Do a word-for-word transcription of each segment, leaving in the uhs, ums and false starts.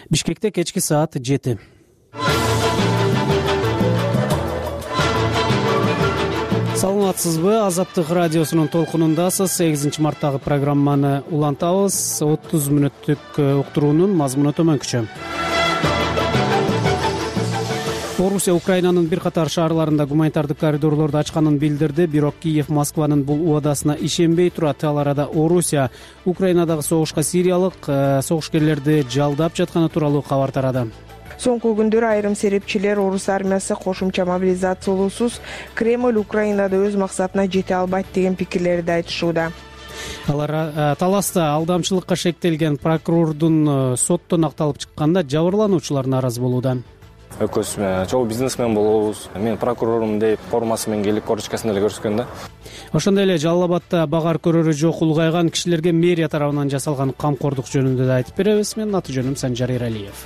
Бишкекте кечки саат жети. Саламатсызбы? Азаттык радиосунун толкунундасыз. сегизинчи марттагы программаны улантабыз. отуз мүнөттүк уктуруунун мазмуну төмөнкүчө. Орусия Украинанын бир катар шаарларында гуманитардык коридорлорду ачканын билдирди. Бирок Киев Москванын бул убадасына ишенбей турат. Ал арада Орусия Украинадагы согушка сириялык согушкерлерди жалдап жатканы тууралуу кабар тарады. Соңку күндөр айрым серепчилер орус армиясы кошумча мобилизациялуусуз Кремль Украинада өз максатына жете албайт деген пикирлерди айтышууда. Алар таласта алдамчылыкка шектелген прокурордун соттон акталып чыкканда жабырлануучулар нааразы болууда. Экөөбүз чогуу бизнесмен болобуз. Мен прокурорум деп формасы менен келип корочкасын эле көрсөткөн да. Ошондой эле Жалал Абадта багар көрөрү жок улгайган кишилерге мэрия тарабынан жасалган камкордук жөнүндө да айтып беребиз. Менин аты жөнүм Санжар Эралиев.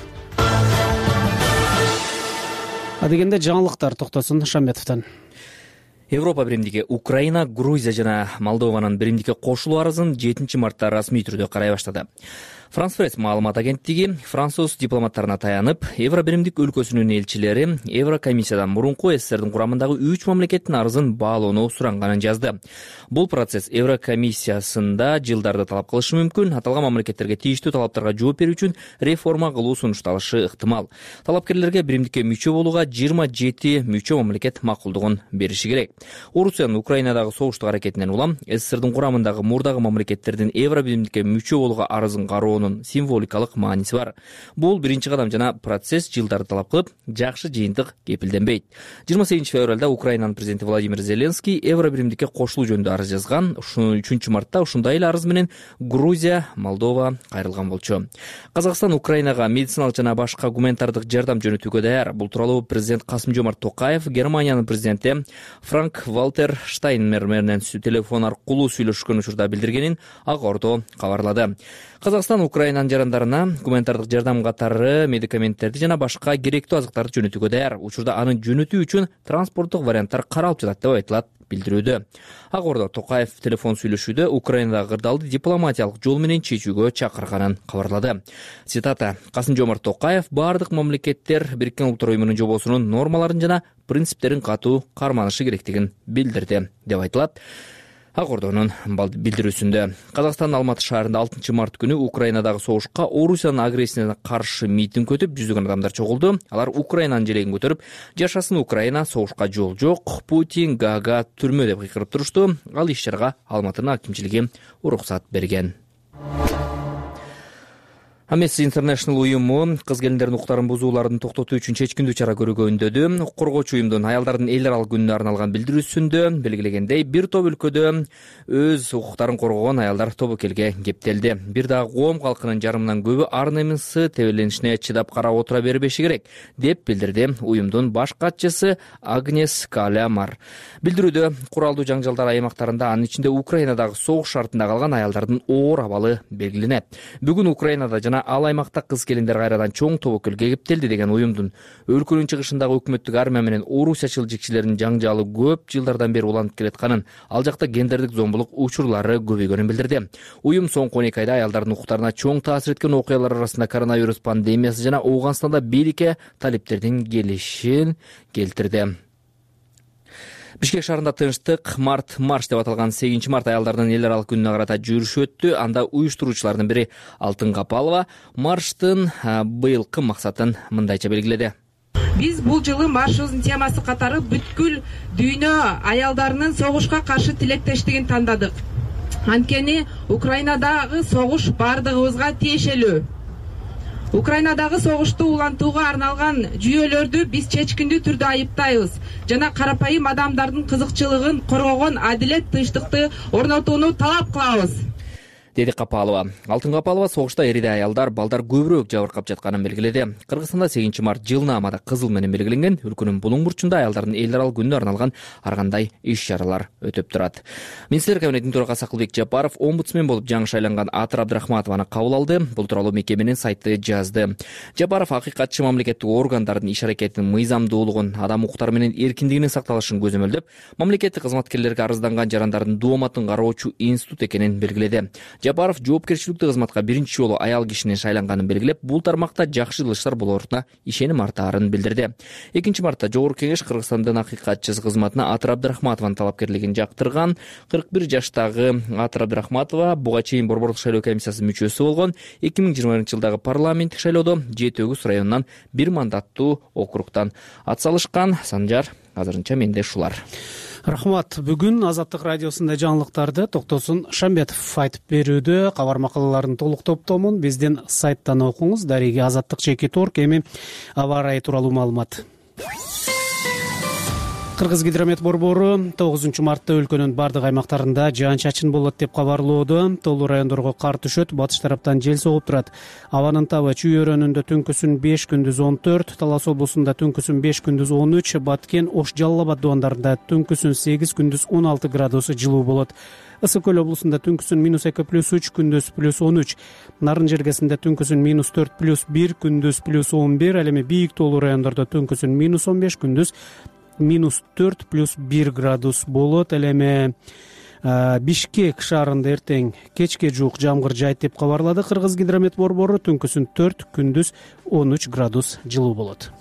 Адегенде жаңылыктар токтосун Шамбетовдон. Европа биримдиги Украина, Грузия жана Молдованын биримдикке кошулуу арызын жетинчи мартта расмий түрдө карай баштады. Франс Пресс маалымат агенттиги француз дипломаттарына таянып, Евро биримдик өлкөсүнүн элчилери Еврокомиссиядан мурунку СССРдин курамындагы үч мамлекеттин арызын баалоону суранганын жазды. Бул процесс Еврокомиссиясында жылдарды талап кылышы мүмкүн. Аталган мамлекеттерге тийиштүү талаптарга жооп берүү үчүн реформа кылуу сунушталышы ыктымал. Талапкерлерге биримдикке мүчө болууга жыйырма жети мүчө мамлекет макулдугун бериши керек. Орусиянын Украинадагы согуштук аракетинен улам СССРдин курамындагы мурдагы мамлекеттердин Евро биримдикке мүчө болууга арызын кароо символикалык мааниси бар. Бул биринчи кадам жана процесс жылдарды талап кылып, жакшы жыйынтык кепилденбейт. жыйырма сегизинчи февралда Украинанын президенти Владимир Зеленский Евро биримдикке кошулуу жөнүндө арыз жазган. үчүнчү мартта ушундай эле арыз менен Грузия, Молдова кайрылган болчу. Казакстан Украинага медициналык жана башка гуманитардык жардам жөнөтүүгө даяр. Бул тууралуу президент Касым-Жомарт Токаев Германиянын президенти Франк Валтер Штайнмайер менен телефон аркылуу сүйлөшкөн учурда билдиргенин Ак Ордо кабарлады. Казакстан Украинанын жарандарына гуманитардык жардам катары медикаменттерди жана башка керектүү азыктарды жөнөтүүгө даяр. Учурда аны жөнөтүү үчүн транспорттук варианттар каралып жатат деп айтылат билдирүүдө. Ак Ордо Токаев телефон сүйлөшүүдө Украинадагы кырдаалды дипломатиялык жол менен чечүүгө чакырганын кабарлады. Цитата: Касым-Жомарт Токаев бардык мамлекеттер Бириккен Улуттар уюмунун жобосунун нормаларын жана принциптерин катуу карманышы керектигин билдирди деп айтылат Ак Ордонун билдирүүсүндө. Казакстандын Алматы шаарында алтынчы март күнү Украинадагы согушка Орусиянын агрессиясына каршы митинг өтүп, жүздөгөн адамдар чогулду. Алар Украинанын желегин көтөрүп, жашасын Украина, согушка жол жок, Путин, Гага түрмө деп кыйкырып турушту. Ал иш-чарага Алматынын акимчилиги уруксат берген. Amnesty International уюму кыз келиндердин укуктарын бузууларын токтотуу үчүн чечкиндүү чара көрүүгө үндөдү. Коргоочу уюмдун аялдардын эл аралык күнүнө арналган билдирүүсүндө белгилегендей, бир топ өлкөдө өз укуктарын коргогон аялдар тобокелге кептелди. Бир дагы коом калкынын жарымынан көбү ар немеси тебеленишине чыдап карап отура бербеши керек, деп билдирди уюмдун баш катчысы Агнес Калямар. Билдирүүдө куралдуу жаңжалдар аймактарында, анын ичинде Украинадагы согуш шартында калган аялдардын оор абалы белгиленет. Бүгүн Украинада жана ал аймакта кыз келиндер кайрадан чоң тобокелге кептелди деген уюмдун өлкөнүн чыгышындагы өкмөттүк армия менен орусиячыл жекчилердин жаңжалы көп жылдардан бери уланып келатканын, ал жакта гендердик зомбулук учурлары көбөйгөнүн билдирди. Уюм соңку он эки айда аялдардын укуктарына чоң таасир эткен окуялар арасында коронавирус пандемиясы жана Ооганстанда бийликке талиптердин келишин келтирди. Бишкек шаарында тынчтык март марш деп аталган сегизинчи март аялдардын эл аралык күнүнө карата жүрүш өттү. Анда уюштуруучулардын бири Алтын Капалова марштын быйылкы максатын мындайча белгиледи. Биз бул жылы маршыбыздын темасы катары бүткүл дүйнө аялдарынын согушка каршы тилектештигин тандадык. Анткени Украинадагы согуш бардыгыбызга тиешелүү. Украинадагы согушту улантууга арналган жүйөлөрдү биз чечкиндүү түрдө айыптайбыз жана карапайым адамдардын кызыкчылыгын коргогон адилет тынчтыкты орнотууну талап кылабыз. деди Капалова. Алтын Капалова согушта эриде аялдар, балдар көбүрөөк жабыркап жатканын белгиледи. Кыргызстанда сегизинчи март жылнаамада кызыл менен белгиленген. Өлкөнүн булуң бурчунда аялдардын эл аралык күнүнө арналган ар кандай иш-чаралар өтүп турат. Министрлер кабинетинин төрагасы Акылбек Жапаров омбудсмен болуп жаңы шайланган Атыр Абдрахматованы кабыл алды. Бул тууралуу мекеменин сайты жазды. Жапаров акыйкатчы мамлекеттик органдардын иш-аракетинин мыйзамдуулугун, адам укуктары менен эркиндигинин сакталышын көзөмөлдөп, мамлекеттик кызматкерлерге арызданган жарандардын дооматын кароочу институт экенин белгиледи. Жапаров жоопкерчиликтүү кызматка биринчи жолу аял кишинин шайланганын белгилеп, бул тармакта жакшы жылыштар болоруна ишеним артаарын билдирди. экинчи мартта Жогорку Кеңеш Кыргызстандын акыйкатчысы кызматына Атыр Абдрахматованын талапкерлигин жактырган. кырк бир жаштагы Атыр Абдрахматова буга чейин Борборлук шайлоо комиссиясынын мүчөсү болгон. эки миң жыйырма биринчи жылдагы парламенттик шайлоодо Жети Өгүз районунан бир мандаттуу округтан атсалышкан. Санжар, азырынча менде ушулар. Рахмат. Бүгүн Азаттык радиосунда жаңылыктарды Токтосун Шамбетов айтып берүүдө. Кабар макалаларын толук топтомун биздин сайттан окуңуз. Дареги Азаттык чекит орг. Эми аба ырайы тууралуу маалымат. Кыргыз гидромет борбору тогузунчу мартта өлкөнүн бардык аймактарында жаан-чачын болот деп кабарлоодо. Толуу райондорго кар түшөт, батыш тараптан жел согуп турат. Абанын табы Чүй өрөөнүндө түнкүсүн беш, күндүз он төрт, Талас облусунда түнкүсүн беш, күндүз он үч, Баткен, Ош, Жалал Абад дубандарында түнкүсүн сегиз, күндүз он алты градус жылуу болот. Ысык көл облусунда түнкүсүн минус эки плюс үч, күндүз плюс он үч, Нарын жергесинде түнкүсүн минус төрт плюс бир, күндүз плюс он бир, ал эми бийик тоолуу райондордо түнкүсүн минус он беш, күндүз минус төрт плюс бир градус болот. Ал эми Бишкек шаарында эртең кечке жуук жамгыр жайт деп кабарлады Кыргыз гидромет борбору. Түнкүсүн төрт, күндүз он үч градус жылуу болот.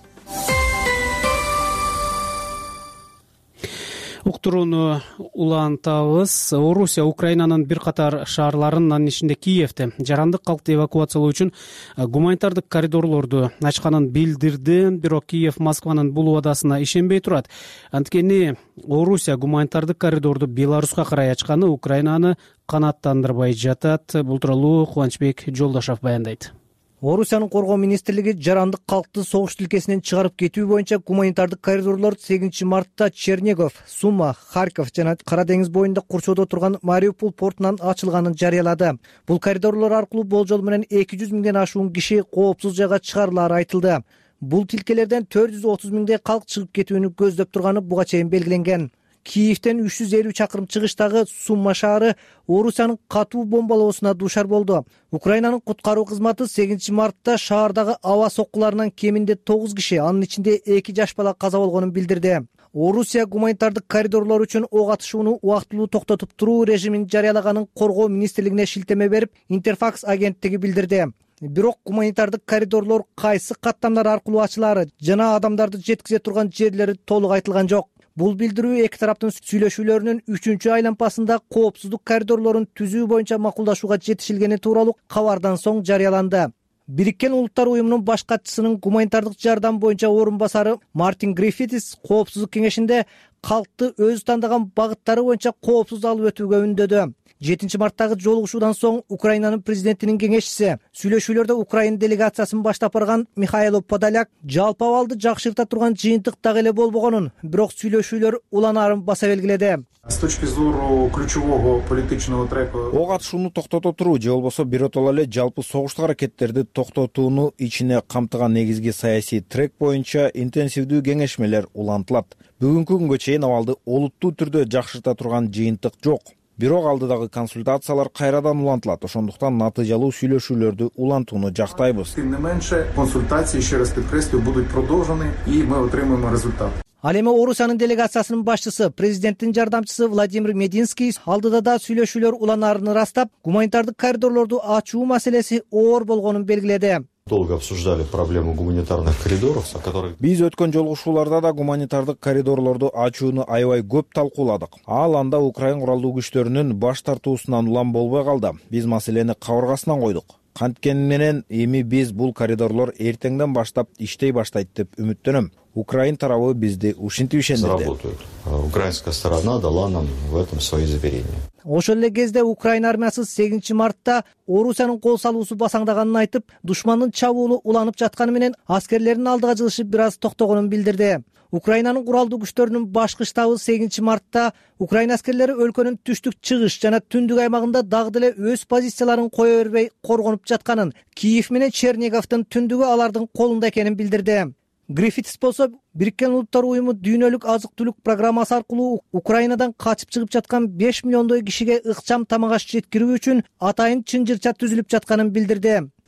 Уктурууну улантабыз. Орусия Украинанын бир катар шаарларын, анын ичинде Киевди жарандык калкты эвакуациялоо үчүн гуманитардык коридорлорду ачканын билдирди. Бирок Киев Москванын бул убадасына ишенбей турат. Анткени Орусия гуманитардык коридорду Беларуска карай ачканы Украинаны канааттандырбай жатат. Бул тууралуу Кубанычбек Жолдошов баяндайт. Орусиянын коргоо министрлиги жарандык калкты согуш тилкесинен чыгарып кетүү боюнча гуманитардык коридорлор сегизинчи мартта Чернигов, Сума, Харьков жана Кара деңиз боюнда курчоодо турган Мариуполь портунан ачылганын жарыялады. Бул коридорлор аркылуу болжол менен эки жүз миңден ашуун киши коопсуз жайга чыгарылары айтылды. Бул тилкелерден төрт жүз отуз миңдей калк чыгып кетүүнү көздөп турганы буга чейин белгиленген. Киевден үч жүз элүү чакырым чыгыштагы Сумма шаары Орусиянын катуу бомбалоосуна дуушар болду. Украинанын куткаруу кызматы сегизинчи мартта шаардагы аба соккуларынан кеминде тогуз киши, анын ичинде эки жаш бала каза болгонун билдирди. Орусия гуманитардык коридорлор үчүн ок атышууну убактылуу токтотуп туруу режимин жарыялаганын коргоо министрлигине шилтеме берип, Интерфакс агенттиги билдирди. Бирок гуманитардык коридорлор кайсы каттамдар аркылуу ачылары жана адамдарды жеткизе турган жерлери толук айтылган жок. Бул билдирүү эки тараптын сүйлөшүүлөрүнүн үчүнчү айлампасында коопсуздук коридорлорун түзүү боюнча макулдашууга жетишилгени тууралуу кабардан соң жарыяланды. Бириккен Улуттар уюмунун баш катчысынын гуманитардык жардам боюнча орун басары Мартин Грифитис коопсуздук кеңешинде калкты өзү тандаган багыттары боюнча коопсуз алып өтүүгө үндөдү. жетинчи марттагы жолугушуудан соң Украинанын президентинин кеңешчиси, сүйлөшүүлөрдө Украина делегациясын баштап барган Михаил Подоляк жалпы абалды жакшырта турган жыйынтык дагы эле болбогонун, бирок сүйлөшүүлөр уланаарын баса белгиледи. С точки зору ключевого политичного трека ок атышууну токтото туруу же болбосо биротоло эле жалпы согуштук аракеттерди токтотууну ичине камтыган негизги саясий трек боюнча интенсивдүү кеңешмелер улантылат. Бүгүнкү күнгө чейин абалды олуттуу түрдө жакшырта турган жыйынтык жок. Бирок алдыдагы консультациялар кайрадан улантылат. Ошондуктан натыйжалуу сүйлөшүүлөрдү улантууну жактайбыз. Тем не меньше, консультации, еще раз подкреслю, будут продолжены, и мы отримаем результат. Ал эми Орусиянын делегациясынын башчысы, президенттин жардамчысы Владимир Мединский алдыда да сүйлөшүүлөр уланаарын ырастап, гуманитардык коридорлорду ачуу маселеси оор болгонун белгиледи. Долго обсуждали проблему гуманитарных коридоров, о которых биз өткөн жолугушууларда да гуманитардык коридорлорду ачууну аябай көп талкууладык. Ал анда Украин куралдуу күчтөрүнүн баш тартуусунан улам болбой калды. Биз маселени кабыргасынан койдук. Канткени менен эми биз бул коридорлор эртеңден баштап иштей баштайт деп үмүттөнөм. Украин тарабы бизди ушинтип ишендирди. Украинская сторона дала нам в этом свои заверения. Ошол эле кезде Украин армиясы сегизинчи мартта Орусиянын кол салуусу басаңдаганын айтып, душмандын чабуулу уланып жатканы менен аскерлердин алдыга жылышып бир аз токтогонун билдирди. Украинанын куралдуу күчтөрүнүн башкы штабы сегизинчи мартта Украин аскерлери өлкөнүн түштүк чыгыш жана түндүк аймагында дагы деле өз позицияларын кое бербей коргонуп жатканын, Киев менен Черниговдун түндүгү алардын колунда экенин билдирди. Грифитис болсо Бириккен Улуттар уюму дүйнөлүк азык-түлүк программасы аркылуу Украинадан качып чыгып жаткан беш миллиондой кишиге ыкчам тамак аш жеткирүү үчүн атайын чынжырча түзүлүп жатканын билдирди.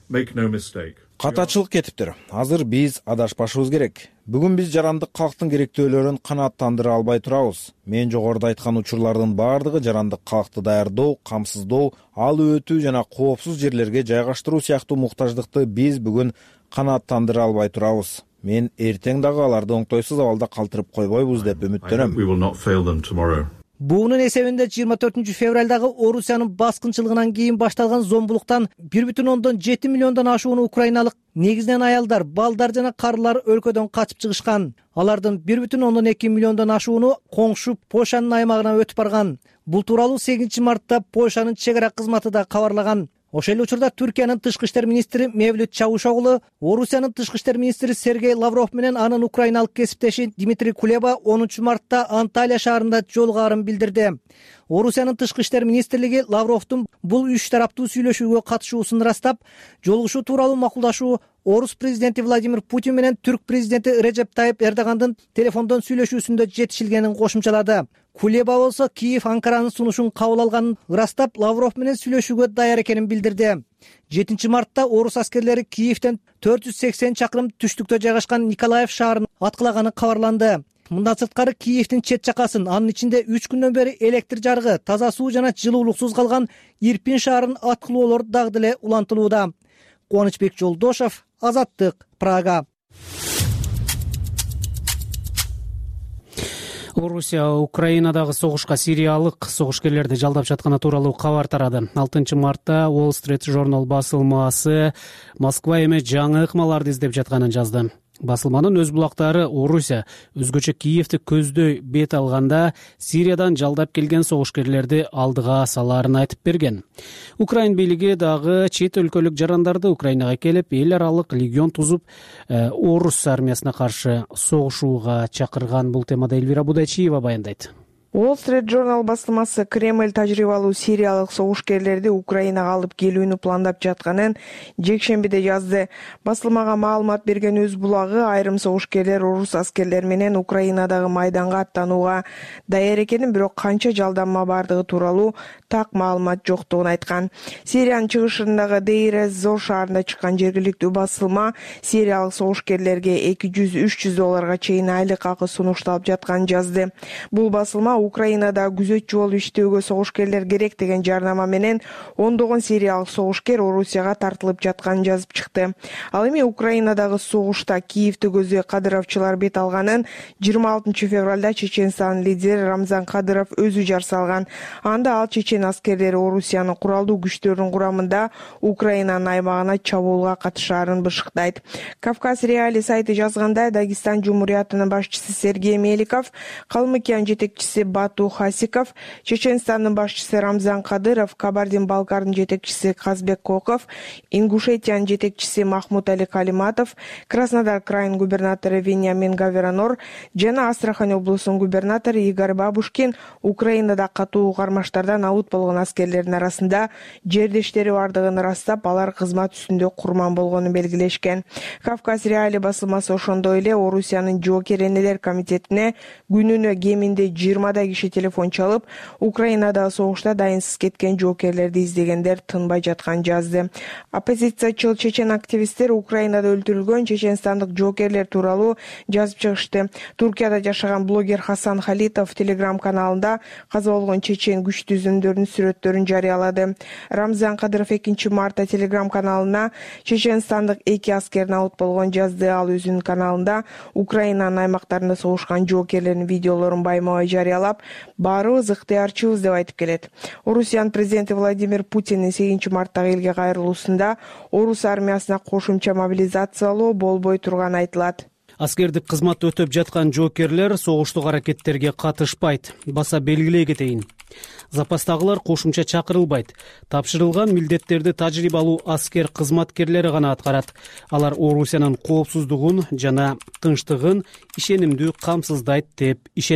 катачылык кетиптир. Азыр биз адашпашыбыз керек. Бүгүн биз жарандык калктын керектөөлөрүн канааттандыра албай турабыз. Мен жогоруда айткан учурлардын баардыгы жарандык калкты даярдоо, камсыздоо, алып өтүү жана коопсуз жерлерге жайгаштыруу сыяктуу муктаждыкты биз бүгүн канааттандыра албай турабыз. Мен эртең дагы аларды оңтойсуз абалда калтырып койбойбуз деп үмүттөнөм. Буунун эсебинде жыйырма төртүнчү февралдагы Орусиянын баскынчылыгынан кийин башталган зомбулуктан бир бүтүн ондон жети миллиондон ашууну украиналык, негизинен аялдар, балдар жана карылар өлкөдөн качып чыгышкан. Алардын бир бүтүн ондон эки миллиондон ашууну коңшу Польшанын аймагына өтүп барган. Бул тууралуу сегизинчи мартта Польшанын чек ара кызматы да кабарлаган. Ошол эле учурда Түркиянын тышкы иштер министри Мевлют Чавушоглу, Орусиянын тышкы иштер министри Сергей Лавров менен анын украиналык кесиптеши Дмитрий Кулеба онунчу мартта Анталия шаарында жолугаарын билдирди. Орусиянын тышкы иштер министрлиги Лавровдун бул үч тараптуу сүйлөшүүгө катышуусун ырастап, жолугушуу тууралуу макулдашуу Орус президенти Владимир Путин менен Түрк президенти Режеп Тайып Эрдогандын телефондон сүйлөшүүсүндө жетишилгенин кошумчалады. Кулеба болсо Киев Анкаранын сунушун кабыл алганын ырастап, Лавров менен сүйлөшүүгө даяр экенин билдирди. жетинчи мартта орус аскерлери Киевден төрт жүз сексен чакырым түштүктө жайгашкан Николаев шаарын аткылаганы кабарланды. Мындан сырткары Киевдин чет жакасын, анын ичинде үч күндөн бери электр жарыгы, таза суу жана жылуулуксуз калган Ирпин шаарын аткылоолор дагы деле улантылууда. Кубанычбек Жолдошов, Азаттык, Прага. Орусия Украинадагы согушка сириялык согушкерлерди жалдап жатканы тууралуу кабар тарады. алтынчы мартта Wall Street Journal басылмасы Москва эми жаңы ыкмаларды издеп жатканын жазды. Басылманын өз булактары Орусия өзгөчө Киевди көздөй бет алганда Сириядан жалдап келген согушкерлерди алдыга салаарын айтып берген. Украин бийлиги дагы чет өлкөлүк жарандарды Украинага келип, эл аралык легион тузуп, орус армиясына каршы согушууга чакырган. Бул темада Эльвира Будайчиева баяндайт. Wall Street Journal басылмасы Кремль тажрыйбалуу сириялык согушкерлерди Украинага алып келүүнү пландап жатканын жекшембиде жазды. Басылмага маалымат берген өз булагы айрым согушкерлер орус аскерлери менен Украинадагы майданга аттанууга даяр экенин, бирок канча жалданма бардыгы тууралуу так маалымат жоктугун айткан. Сириянын чыгышындагы Дейр эз-Зор шаарында чыккан жергиликтүү басылма сириялык согушкерлерге эки жүз үч жүз долларга чейин айлык акы сунушталып жатканын жазды. Бул басылма Украинада күзөтчү болуп иштөөгө согушкерлер керек деген жарнама менен ондогон сириялык согушкер Орусияга тартылып жатканын жазып чыкты. Ал эми Украинадагы согушта Киевди көздөй кадыровчулар бет алганын жыйырма алтынчы февралда Чеченстандын лидери Рамзан Кадыров өзү жар салган. Анда ал чечен аскерлери Орусиянын куралдуу күчтөрүнүн курамында Украинанын аймагына чабуулга катышаарын бышыктайт. Кавказ Реали сайты жазгандай, Дагестан Жумуриятынын башчысы Сергей Меликов, Калмыкиянын жетекчиси Бату Хасиков, Чеченстандын башчысы Рамзан Кадыров, Кабардин-Балкардын жетекчиси Казбек Коков, Ингушетиянын жетекчиси Махмуд Али Калиматов, Краснодар крайынын губернатору Вениамин Гаверанор жана Астрахань облусунун губернатору Игорь Бабушкин Украинада катуу кармаштардан абут болгон аскерлердин арасында жердештери бардыгын ырастап, алар кызмат үстүндө курман болгонун белгилешкен. Кавказ Реали басылмасы ошондой эле Орусиянын жоокер энелер комитетине күнүнө кеминде жыйырмадай киши телефон чалып, Украинадагы согушта дайынсыз кеткен жоокерлерди издегендер тынбай жатканын жазды. Оппозициячыл чечен активисттер Украинада өлтүрүлгөн чеченстандык жоокерлер тууралуу жазып чыгышты. Туркияда жашаган блогер Хасан Халитов телеграм-каналында каза болгон чечен күч түзүмдөрүнүн сүрөттөрүн жарыялады. Рамзан Кадыров экинчи мартта телеграм-каналына чеченстандык эки аскердин абут болгон жазды. Ал өзүнүн каналында Украинанын аймактарында согушкан жоокерлердин видеолорун баймабай жарыялап, баарыбыз ыктыярчыбыз деп айтып келет. Орусиянын президенти Владимир Путиндин сегизинчи марттагы элге кайрылуусунда орус армиясына кошумча мобилизациялоо болбой турганы айтылат. Аскердик кызмат өтөп жаткан жоокерлер согуштук аракеттерге катышпайт. Баса белгилей кетейин. Запастагылар кошумча чакырылбайт. Тапшырылган милдеттерди тажрыйбалуу аскер кызматкерлери гана аткарат. Алар Орусиянын коопсуздугун жана тынчтыгын ишенимдүү камсыздайт деп ишенем.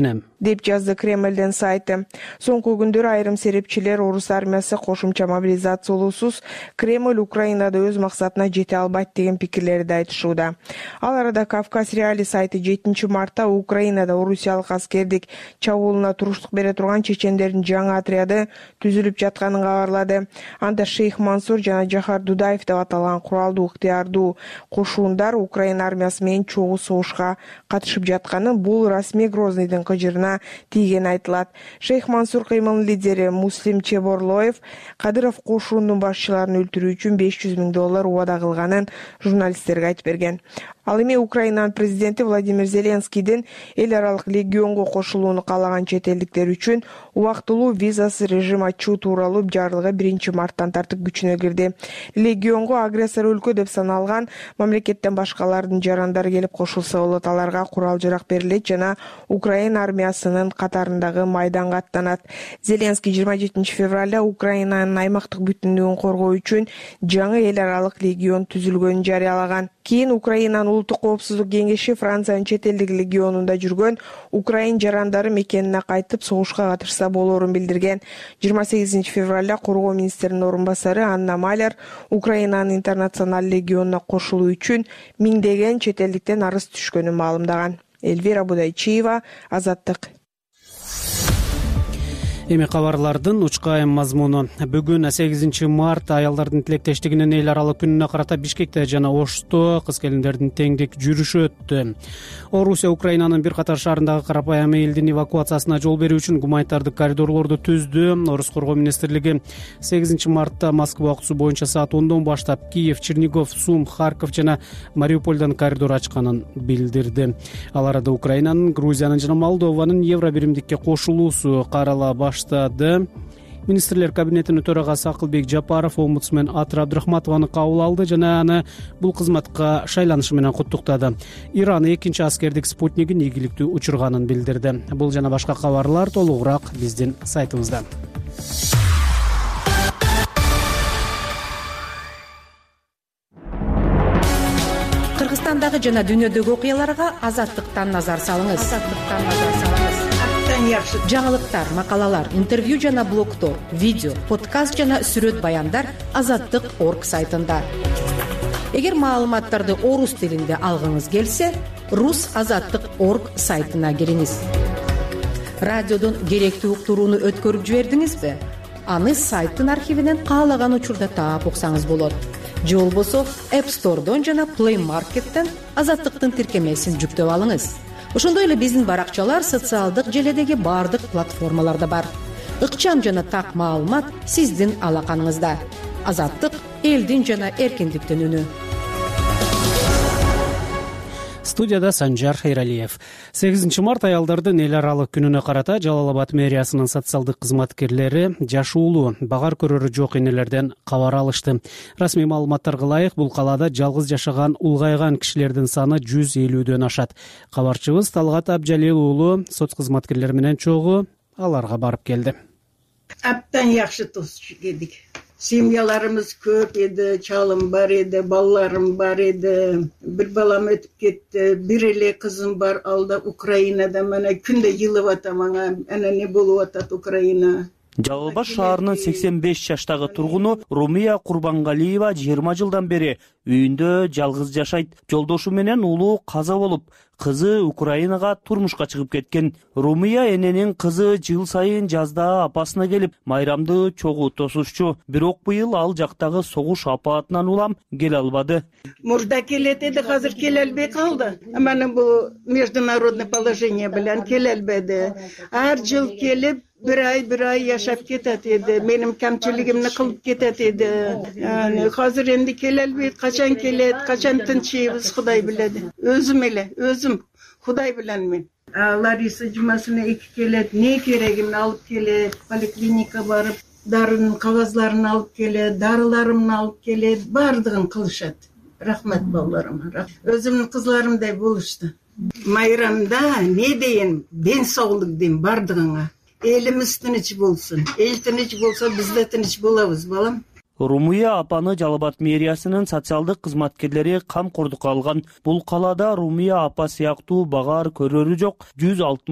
деп жазды Кремлдин сайты. Соңку күндөр айрым серепчилер орус армиясы кошумча мобилизациялуусуз Кремль Украинада өз максатына жете албайт деген пикирлерди айтышууда. Ал арада Кавказ Реали сайты жетинчи мартта Украинада орусиялык аскердик чабуулуна туруштук бере турган чечендердин жаңы отряды түзүлүп жатканын кабарлады. Анда Шейх Мансур жана Жахар Дудаев деп аталган куралдуу ыктыярдуу кошуундар Украина армиясы менен чогуу согушка катышып жатканын, бул расмий Грозныйдын кыжырына тийгени айтылат. Шейх Мансур кыймылынын лидери Муслим Чеборлоев Кадыров кошуунун башчыларын өлтүрүү үчүн беш жүз миң доллар убада кылганын журналисттерге айтып берген. Ал эми Украинанын президенти Владимир Зеленскийдин эл аралык легионго кошулууну каалаган чет элдиктер үчүн убактылуу визасыз режим ачуу тууралуу жарлыгы биринчи марттан тартып күчүнө кирди. Легионго агрессор өлкө деп саналган мамлекеттен башкалардын жарандары келип кошулса болот. Аларга курал-жарак берилет жана Украина армиясынын катарындагы майданга аттанат. Зеленский жыйырма жетинчи февралда Украинанын аймактык бүтүндүгүн коргоо үчүн жаңы эл аралык легион түзүлгөнүн жарыялаган. Кийин Украинанын улуттук коопсуздук кеңеши Франциянын чет элдик легионунда жүргөн Украин жарандары мекенине кайтып согушка катышса болоорун билдирген. жыйырма сегизинчи февралда коргоо министринин орун басары Анна Маляр Украинанын интернационал легионуна кошулуу үчүн миңдеген чет элдиктен арыз түшкөнүн маалымдаган. Эльвира Будайчиева, Азаттык. Эми кабарлардын учкайым мазмуну. Бүгүн сегизинчи март аялдардын тилектештигинин эл аралык күнүнө карата Бишкекте жана Ошто кыз келиндердин теңдик жүрүшү өттү. Орусия Украинанын бир катар шаарындагы карапайым элдин эвакуациясына жол берүү үчүн гуманитардык коридорлорду түздү. Орус коргоо министрлиги сегизинчи мартта Москва убактысы боюнча саат ондон баштап Киев, Чернигов, Сум, Харьков жана Мариуполдон коридор ачканын билдирди. Ал арада Украинанын, Грузиянын жана Молдованын евро биримдикке кошулуусу карала баштады. Министрлер кабинетинин төрагасы Акылбек Жапаров омбудсмен Атыр Абдрахматованы кабыл алды жана аны бул кызматка шайланышы менен куттуктады. Иран экинчи аскердик спутнигин ийгиликтүү учурганын билдирди. Бул жана башка кабарлар толугураак биздин сайтыбызда. Кыргызстандагы жана дүйнөдөгү окуяларга Азаттыктан назар салыңыз. Азаттыктан назар салыңыз. Жаңылыктар, макалалар, интервью жана блогтор, видео, подкаст жана сүрөт баяндар азаттык точка орг сайтында. Эгер маалыматтарды орус тилинде алгыңыз келсе, рус азаттык точка орг сайтына кириңиз. Радиодон керектүү уктурууну өткөрүп жибердиңизби? Аны сайттын архивинен каалаган учурда таап уксаңыз болот. Же болбосо App Store'дон жана Play Market'тен азаттыктын тиркемесин жүктөп алыңыз. Ошондой эле биздин баракчалар социалдык желедеги бардык платформаларда бар. Ыкчам жана так маалымат сиздин алаканыңызда. Азаттык элдин жана эркиндиктин үнү. Студияда Санжар Хайралиев. сегизинчи март аялдардын эл аралык күнүнө карата Жалал Абад мэриясынын социалдык кызматкерлери жашуулуу, багар көрөрү жок энелерден кабар алышты. Расмий маалыматтарга ылайык бул калаада жалгыз жашаган улгайган кишилердин саны жүз элүүдөн ашат. Кабарчыбыз Талгат Абжалил уулу соц кызматкерлери менен чогуу аларга барып келди. Аптан жакшы тосуп келдик. Семьяларымыз көп еді, чалым бар еді, балаларым бар еді. Bir балам өтүп кетти, бир эле кызым бар, алда Украинада, мына күндө жылып атам ага, ana не болуп атат Украина. Жалал Абад шаарынын сексен беш жаштагы тургуну Румия Курбангалиева жыйырма жылдан бери үйүндө жалгыз жашайт. Жолдошу менен уулу каза болуп, кызы Украинага турмушка чыгып кеткен. Румия эненин кызы жыл сайын жазда апасына келип, майрамды чогуу тосушчу. Бирок быйыл ал жактагы согуш апаатынан улам келе албады. Мурда келет эди, азыр келе албай калды. Мана бул международный положение менен келе албады. Ар жыл келип bir ay bir ay yaşap ketet edi. Benim kamçiligimni kılıp ketet edi. Yani hazır endi kelelbeyt, kaçan kelet, kaçan tinçiyimiz Xuday biledi. Özüm ele, özüm. Xuday bilen men. Larisa cumasına iki kelet, ne keregimni alıp kelet, poliklinika barıp, darının kagazlarını alıp kelet, darılarımını alıp kelet, bardığın kılışat. Rahmet ballarıma. Özümün kızlarımday buluştu. Mayramda ne deyin, ben sağlık deyin bardığına. Elimiz tinç bolsun. El tinç bolsa biz de tinç bolabız balam. Румия апаны Жалал Абад мэриясынын социалдык кызматкерлери камкордукка алган. Бул калаада Румия апа сыяктуу багар көрөрү жок жүз алтымыш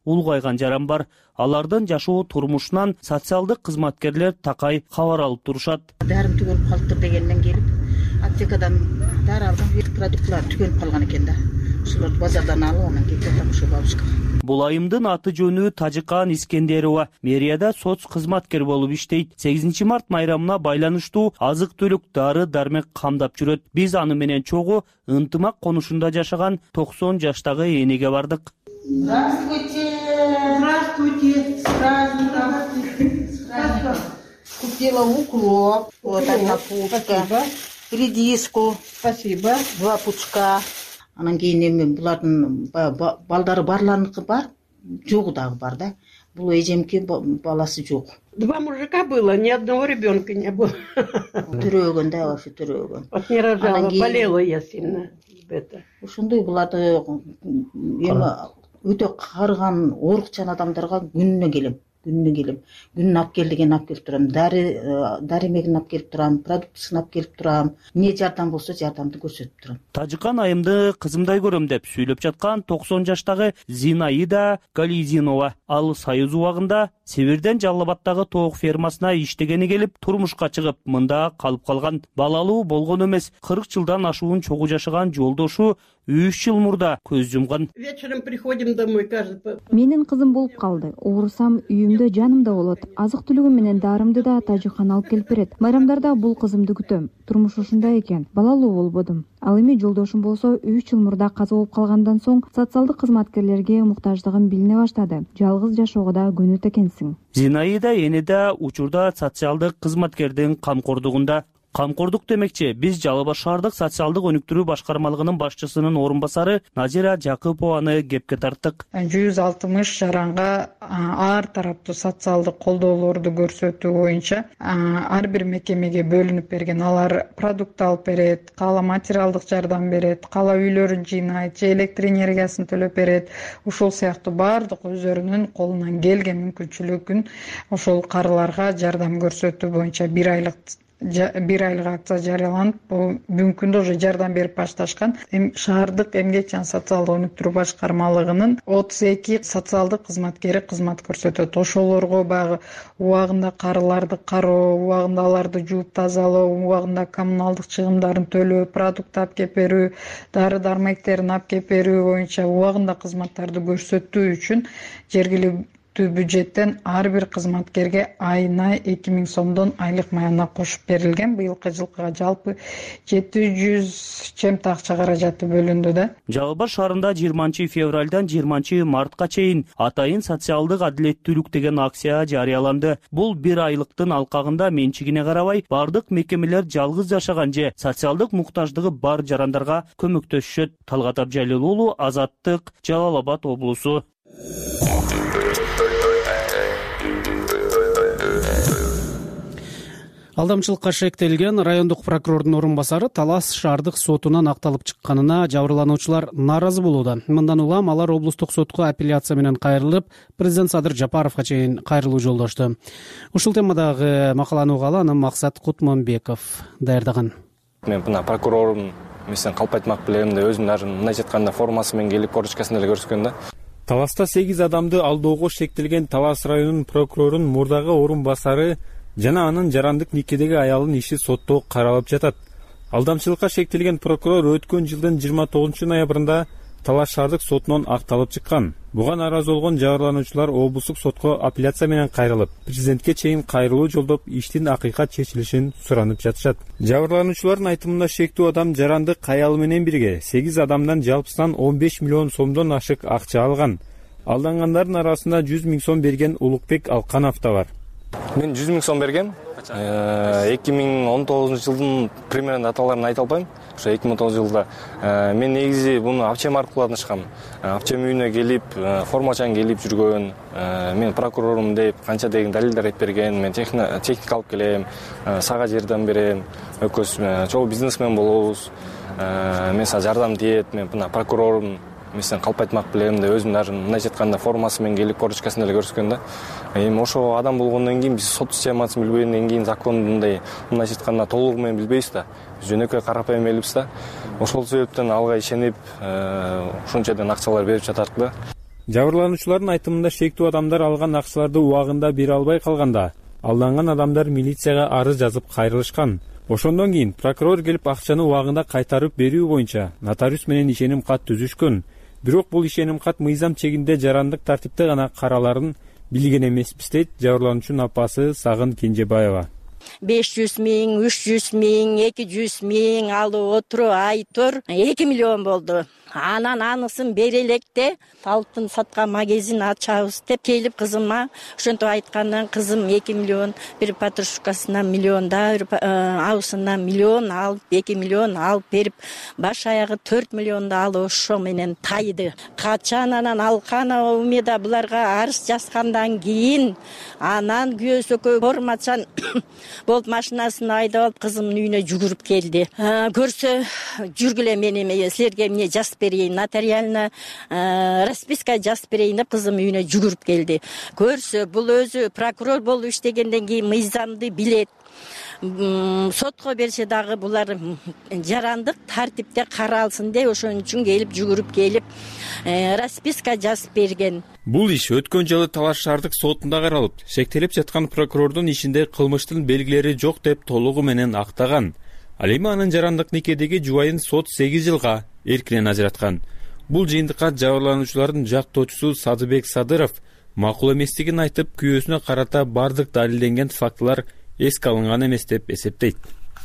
улгайган жаран бар. Алардын жашоо турмушунан социалдык кызматкерлер такай кабар алып турушат. Дарым түгөлүп калыптыр дегенден келип, аптекадан дары алдым, продуктлар түгөлүп калган экен да. Ошолорду базардан алып, анан кетип ошо бабушка. Бул айымдын аты жөнү Тажикан Искендерова. Мэрияда соц кызматкер болуп иштейт. сегизинчи март майрамына байланыштуу азык-түлүк, дары дармек камдап жүрөт. Биз аны менен чогуу ынтымак конушунда жашаган токсон жаштагы энеге бардык. Здравствуйте! Здравствуйте! С праздником! Купила укроп, вот одна пучка, редиску, Спасибо. два пучка. Анан кийин эми булардын балдары барларыныкы бар, жогу дагы бар да. Бул эжемки баласы жок. Два мужика было, ни одного ребенка не было. Төрөгөн да, вообще төрөгөн. Вот не рожала, болела я сильно. Ошондой буларды эми өтө карыган, оорукчан адамдарга күнүнө келем. Күнүнө келем. Күнүнө алып кел деген алып келип турам. Дары, дары эмегин алып келип турам, продуктысын алып келип турам. Эмне жардам болсо жардамды көрсөтүп турам. Тажикан айымды кызымдай көрөм деп сүйлөп жаткан токсон жаштагы Зинаида Гализинова. Ал Союз убагында Сибирден Жалал Абаддагы тоок фермасына иштегени келип, турмушка чыгып, мында калып калган. Балалуу болгон эмес, кырк жылдан ашуун чогуу жашаган жолдошу үч жыл мурда көз жумган. Вечером приходим домой, каждый. Менин кызым болуп калды. Оорусам үйүмдө жанымда болот. Азык-түлүгүм менен дарымды да Тажикан алып келип берет. Майрамдарда бул кызымды күтөм. Турмуш ушундай экен. Балалуу болбодум. Ал эми жолдошум болсо үч жыл мурда каза болуп калгандан соң социалдык кызматкерлерге муктаждыгын билине баштады. Жалгыз жашоого да көнөт экенсиң. Зинаида энеде учурда социалдык кызматкердин камкордугунда. Камкордук демекчи, биз Жалал Абад шаардык социалдык өнүктүрүү башкармалыгынын башчысынын орун басары Назира Жакыпованы кепке тарттык. жүз алтымыш жаранга ар тараптуу социалдык колдоолорду көрсөтүү боюнча ар бир мекемеге бөлүнүп берген. Алар продукт алып берет, кала материалдык жардам берет, кала үйлөрүн жыйнайт, же электр энергиясын төлөп берет. Ушул сыяктуу баардык өздөрүнүн колунан келген мүмкүнчүлүгүн ошол карыларга жардам көрсөтүү боюнча бир айлык бир айлык акция жарыяланып, бүгүнкү күндө уже жардам берип башташкан. Шаардык эмгек жана социалдык өнүктүрүү башкармалыгынын отуз эки социалдык кызматкери кызмат көрсөтөт. Ошолорго баягы убагында карыларды кароо, убагында аларды жууп тазалоо, убагында коммуналдык чыгымдарын төлөө, продукт алып келип берүү, дары дармектерин алып келип берүү боюнча убагында кызматтарды көрсөтүү үчүн жергиликтүү бюджеттен ар бир кызматкерге айына эки миң сомдон айлык маянаа кошуп берилген. Быйылкы жылкыга жалпы жети жүз чемти акча каражаты бөлүндү да. Жалал Абад шаарында жыйырманчы февралдан жыйырманчы мартка чейин атайын социалдык адилеттүүлүк деген акция жарыяланды. Бул бир айлыктын алкагында менчигине карабай бардык мекемелер жалгыз жашаган же социалдык муктаждыгы бар жарандарга көмөктөшүшөт. Талгат Абжалил уулу, Азаттык, Жалал Абад облусу. Алдамчылыкка шектелген райондук прокурордун орун басары Талас шаардык сотунан акталып чыкканына жабырлануучулар нааразы болууда. Мындан улам алар облустук сотко апелляция менен кайрылып, президент Садыр Жапаровго чейин кайрылуу жолдошту. Ушул темадагы макаланы угалы анан Максат Кутманбеков даярдаган. Мен мына прокурордун месен калп айтмак билем деп өзүм даже мындай жатканда формасы менен келип корочкасын эле көрсөткөн да. Таласта сегиз адамды алdoого шектелген Талас районунун прокурорунун мурдагы орун басары жана анын жарандык никедеги аялынын иши сотто каралып жатат. Алдамчылыкка шектелген прокурор өткөн жылдын жыйырма тогузунчу ноябрында Талас шаардык сотунан акталып чыккан. Буга нааразы болгон жабырлануучулар облустук сотко апелляция менен кайрылып, президентке чейин кайрылуу жолдоп, иштин акыйкат чечилишин суранып жатышат. Жабырлануучулардын айтымында шектүү адам жарандык аялы менен бирге сегиз адамдан жалпысынан он беш миллион сомдон ашык акча алган. Алдангандардын арасында жүз миң сом берген Улукбек Алканов да бар. Мен жүз миң сом бергем. эки миң он тогузунчу жылдын примерно даталарын айта албайм. Ошо эки миң он тогузунчу жылда мен негизи буну апчем аркылуу таанышкам. Апчем үйүнө келип, формачан келип жүргөн. Мен прокурорум деп канча деген далилдер айтып берген. Мен техник алып келем, сага жардам берем. Экөөбүз чогуу бизнесмен болобуз. Мен сага жардам тиет. Мен мына прокурорум месен калп айтмак билем деп өзүм даже мындай жатканда формасы менен келип корочкасын эле көрсөткөн да. Эми ошо адам болгондон кийин биз сот системасын билбегенден кийин законду мындай мындай жатканда толугу менен билбейбиз да. Биз жөнөкөй карапайым элибиз да. Ошол себептен алга ишенип ушунча ден акчалар берип жатардык да. Жабырлануучулардын айтымында шектүү адамдар алган акчаларды убагында бере албай калганда алданган адамдар милицияга арыз жазып кайрылышкан. Ошондон кийин прокурор келип акчаны убагында кайтарып берүү боюнча нотариус менен ишеним кат түзүшкөн. Бирок бул ишеним кат мыйзам чегинде жарандык тартипте гана караларын билген эмеспиз дейт жабырлануучунун апасы Сагын Кенжебаева. беш жүз миң, үч жүз миң, эки жүз миң алып отуруп айтор эки миллион болду. Анан анысын бере электе алтын саткан магазин ачабыз деп келип кызыма ошентип айткандан кызым эки миллион, бир патрушкасынан миллион да, бир абысынан миллион алып, эки миллион алып берип, баш аягы төрт миллионду алып ошо менен тайды. Качан анан алканова умеда буларга арыз жазгандан кийин анан күйөөсү формачан болуп машинасын айдап алып кызымдын үйүнө жүгүрүп келди. Көрсө жүргүлө мен эме силерге эмне жазып берейин, нотариально расписка жазып берейин деп кызым үйүнө жүгүрүп келди. Көрсө бул өзү прокурор болуп иштегенден кийин мыйзамды билет. Сотко берсе дагы булар жарандык тартипте каралсын деп ошон үчүн келип жүгүрүп келип расписка жазып берген. Бул иш өткөн жылы Талаш шаардык сотунда каралып, шектелип жаткан прокурордун ишинде кылмыштын белгилери жок деп толугу менен актаган. Ал эми анын жарандык никедеги жубайын сот сегиз жылга эркинен ажыраткан. Бул жыйынтыкка жабырлануучулардын жактоочусу Садыбек Садыров макул эместигин айтып, күйөөсүнө карата бардык далилденген фактылар эске алынган эмес деп эсептейт.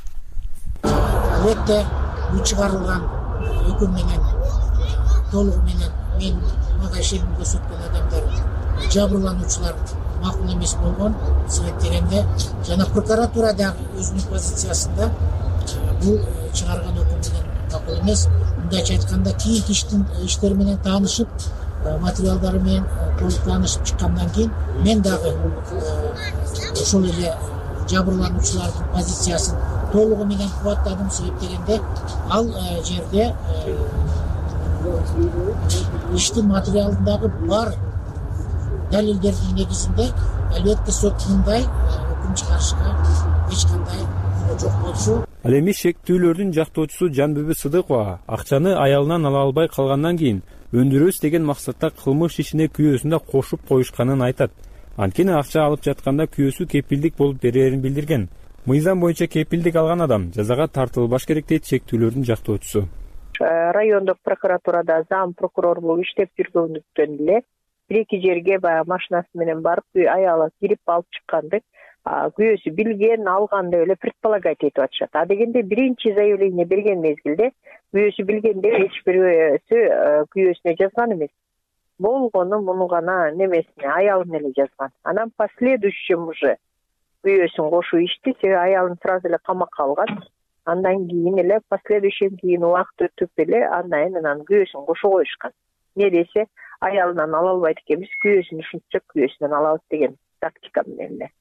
Өтө бул чыгарылган өкүм менен толугу менен мен мага ишеним көрсөткөн адамдар жабырлануучулар макул эмес болгон себептегенде жана прокуратура дагы өзүнүн позициясында бул чыгарган өкүм менен макул эмес. Мындайча айтканда кийинки иштин иштери менен таанышып, материалдары менен толук таанышып чыккандан кийин мен дагы ошол эле жабырлануучулардын позициясын толугу менен кубаттадым себептегенде ал жерде иштин материалындагы бар далилдердин негизинде албетте сот мындай өкүм чыгарышка эч кандай жок болчу. Ал эми шектүүлөрдүн жактоочусу Жанбүбү Сыдыкова акчаны аялынан ала албай калгандан кийин өндүрөбүз деген максатта кылмыш ишине күйөөсүн кошуп коюшканын айтат. Анткени акча алып жатканда күйөөсү кепилдик болуп берерин билдирген. Мыйзам боюнча кепилдик алган адам жазага тартылбаш керек дейт шектүүлөрдүн жактоочусу. Райондук прокуратурада зам прокурор болуп иштеп жүргөндүктөн эле бир-эки жерге баягы машинасы менен барып аялы кирип алып чыкканды күйөөсү билген, алган деп эле предполагать этип атышат. А дегенде биринчи заявление берген мезгилде күйөөсү билгенде эч бирөөсү күйөөсүнө жазган эмес. Болгону муну гана немесине аялына эле жазган. Анан последующем уже күйөөсүн кошуу ишти, себеби аялын сразу эле камакка алган. Андан кийин эле последующем кийин убакыт өтүп эле андан анан күйөөсүн кошо коюшкан. Не десе аялынан ала албайт экенбиз, күйөөсүн ушунча күйөөсүнөн алабыз деген тактика менен эле.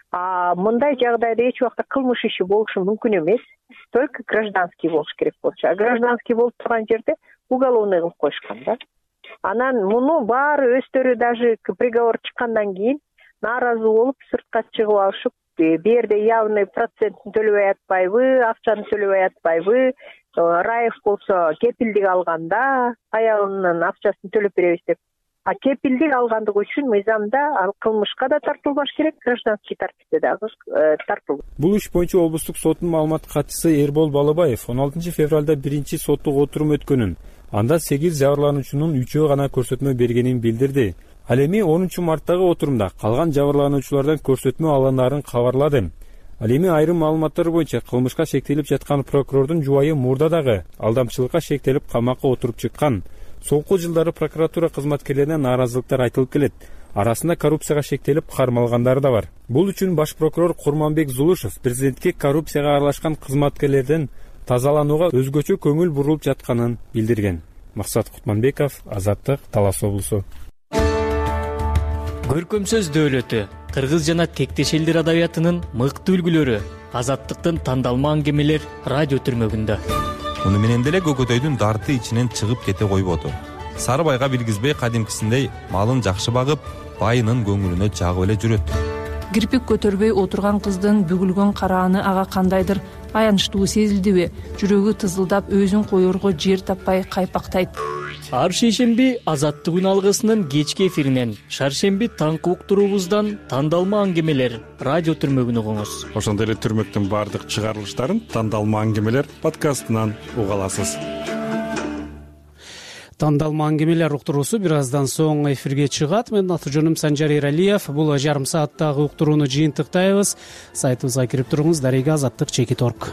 А мындай жагдайда эч убакта кылмыш иши болушу мүмкүн эмес. Только гражданский болуш керек болчу. А гражданский болуп турган жерде уголовный кылып коюшкан да. Анан муну баары өздөрү даже приговор чыккандан кийин нааразы болуп сыртка чыгып алышып, берде явный процентин төлөбөй атпайбы, акчаны төлөбөй атпайбы, Раев болсо кепилдик алганда аялынын акчасын төлөп беребиз деп. А кепилдик алгандыгы үчүн мыйзамда ал кылмышка да тартылбаш керек, гражданский тартипте дагы тартылды. Бул иш боюнча облустук соттун маалымат катчысы Эрбол Балыбаев он алтынчы февралда биринчи соттук отурум өткөнүн, анда сегиз жабырлануучунун үчөө гана көрсөтмө бергенин билдирди. Ал эми онунчу марттагы отурумда калган жабырлануучулардан көрсөтмө алгандарын кабарлады. Ал эми айрым маалыматтар боюнча кылмышка шектелип жаткан прокурордун жубайы мурда дагы алдамчылыкка шектелип камакка отуруп чыккан. Соңку жылдары прокуратура кызматкерлерине нааразылыктар айтылып келет. Арасында коррупцияга шектелип кармалгандары да бар. Бул үчүн баш прокурор Курманбек Зулушев президентке коррупцияга аралашкан кызматкерлерден тазаланууга өзгөчө көңүл бурулуп жатканын билдирген. Максат Кутманбеков, Азаттык, Талас облусу. Көркөм сөз дөөлөтү, кыргыз жана тектеш элдер адабиятынын мыкты үлгүлөрү, Азаттыктын тандалма аңгемелер радио түрмөгүндө. Муну менен деле көкөтөйдүн дарты ичинен чыгып кете койбоду. Сары байга билгизбей кадимкисиндей малын жакшы багып, байынын көңүлүнө жагып эле жүрөт. Кирпик көтөрбөй отурган кыздын бүгүлгөн карааны ага кандайдыр аянычтуу сезилдиби? Жүрөгү тызылдап өзүн коерго жер таппай кайпактайт. ар шейшемби Азаттык күн алгысынын кечки эфиринен, шаршемби таңкы уктуруубуздан тандалма аңгемелер радио түрмөгүн угуңуз. Ошондой эле түрмөктүн баардык чыгарылыштарын тандалма аңгемелер подкастынан уга аласыз. Тандалма аңгемелер уктуруусу бир аздан соң эфирге чыгат. Менин аты жөнүм Санжар Эралиев. Бул жарым сааттагы уктурууну жыйынтыктайбыз. Сайтыбызга кирип туруңуз, дареги азаттык чекит орг.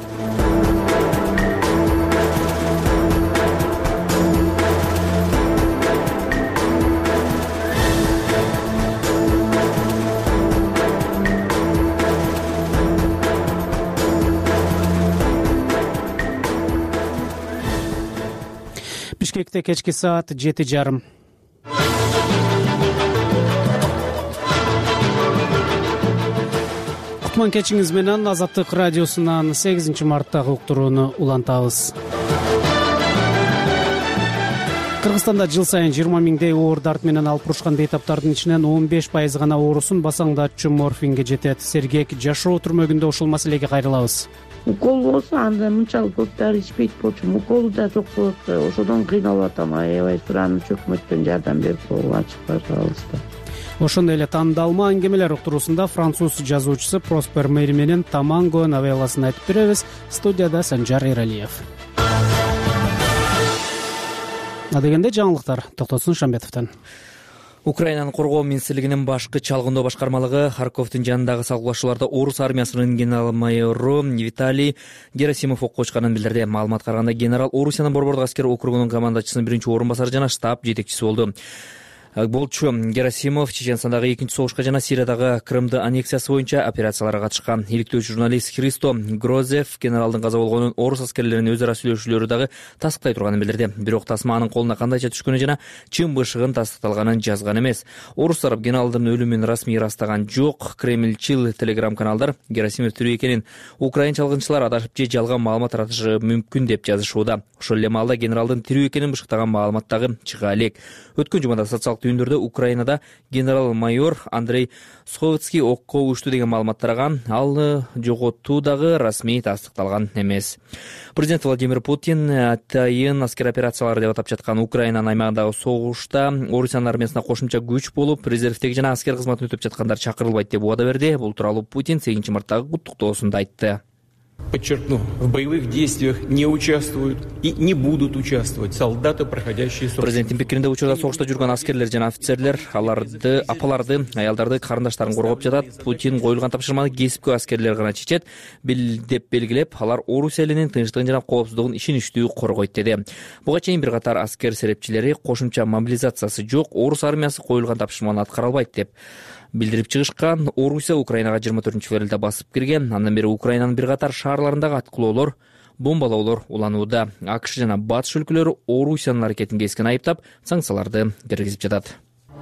Бишкекте кечки саат жети жарым. Кутман кечиңиз менен Азаттык радиосунан сегизинчи марттагы уктурууну улантабыз. Кыргызстанда жыл сайын жыйырма миңдей оор дарт менен алып урушкан бейтаптардын ичинен он беш пайыз гана оорусун басаңдатчу морфинге жетет. Сергек жашоо түрмөгүндө ушул маселеге кайрылабыз. Укол болсо анда мынчалык көп дары ичпейт болчумун. Уколу да жок болот. Ошодон кыйналып атам. Аябай суранып өкмөттөн жардам берип койгула ачык пожалуйста. Ошондой эле тандалма аңгемелер уктуруусунда француз жазуучусу Проспер Мэри менен Таманго новелласын айтып беребиз. Студияда Санжар Эралиев. Адегенде жаңылыктар Токтосун Шамбетовдон. Украинанын коргоо министрлигинин башкы чалгындоо башкармалыгы Харьковдун жанындагы салгылашууларда орус армиясынын генерал-майору Виталий Герасимов окко чыкканын билдирди. Маалыматка караганда генерал Орусиянын борбордук аскер округунун командачысынын биринчи орун басары жана штаб жетекчиси болду. Болчу Герасимов Чеченстандагы экинчи согушка жана Сириядагы Крымды аннексиясы боюнча операцияларга катышкан. Иликтөөчү журналист Христо Грозев генералдын каза болгонун орус аскерлеринин өз ара сүйлөшүүлөрү дагы тастыктай турганын билдирди. Бирок тасма анын колуна кандайча түшкөнү жана чын бышыгын тастыкталганын жазган эмес. Орус тарап генералдын өлүмүн расмий ырастаган жок. Кремльчил телеграм-каналдар Герасимов тирүү экенин, украин чалгынчылар адашып же жалган маалымат таратышы мүмкүн деп жазышууда. Ошол эле маалда генералдын тирүү экенин бышыктаган маалымат дагы чыга элек. Өткөн жумада социалдык түйүндөрдө Украинада генерал-майор Андрей Сховицкий окко ушту деген маалымат тараган, ал жоготуу дагы расмий тастыкталган эмес. Президент Владимир Путин атайын аскер операциялары деп атап жаткан Украинанын аймагындагы согушта Орусиянын армиясына кошумча күч болуп, резервдеги жана аскер кызматын өтөп жаткандар чакырылбайт деп убада берди. Бул тууралуу Путин сегизинчи марттагы куттуктоосунда айтты. Подчеркну, в боевых действиях не участвуют и не будут участвовать солдаты, проходящие срок. Президенттин пикиринде учурда согушта жүргөн аскерлер жана офицерлер аларды, апаларды, аялдарды, карындаштарын коргоп жатат. Путин коюлган тапшырманы кесипкөй аскерлер гана чечет деп белгилеп, алар Орусия элинин тынчтыгын жана коопсуздугун ишеничтүү коргойт деди. Буга чейин бир катар аскер серепчилери кошумча мобилизациясы жок, орус армиясы коюлган тапшырманы аткара албайт деп билдирип чыгышкан. Орусия Украинага жыйырма төртүнчү февралда басып кирген. Андан бери Украинанын бир катар шаарларындагы аткылоолор, бомбалоолор уланууда. АКШ жана батыш өлкөлөрү Орусиянын аракетин кескен айыптап, санкцияларды киргизип жатат.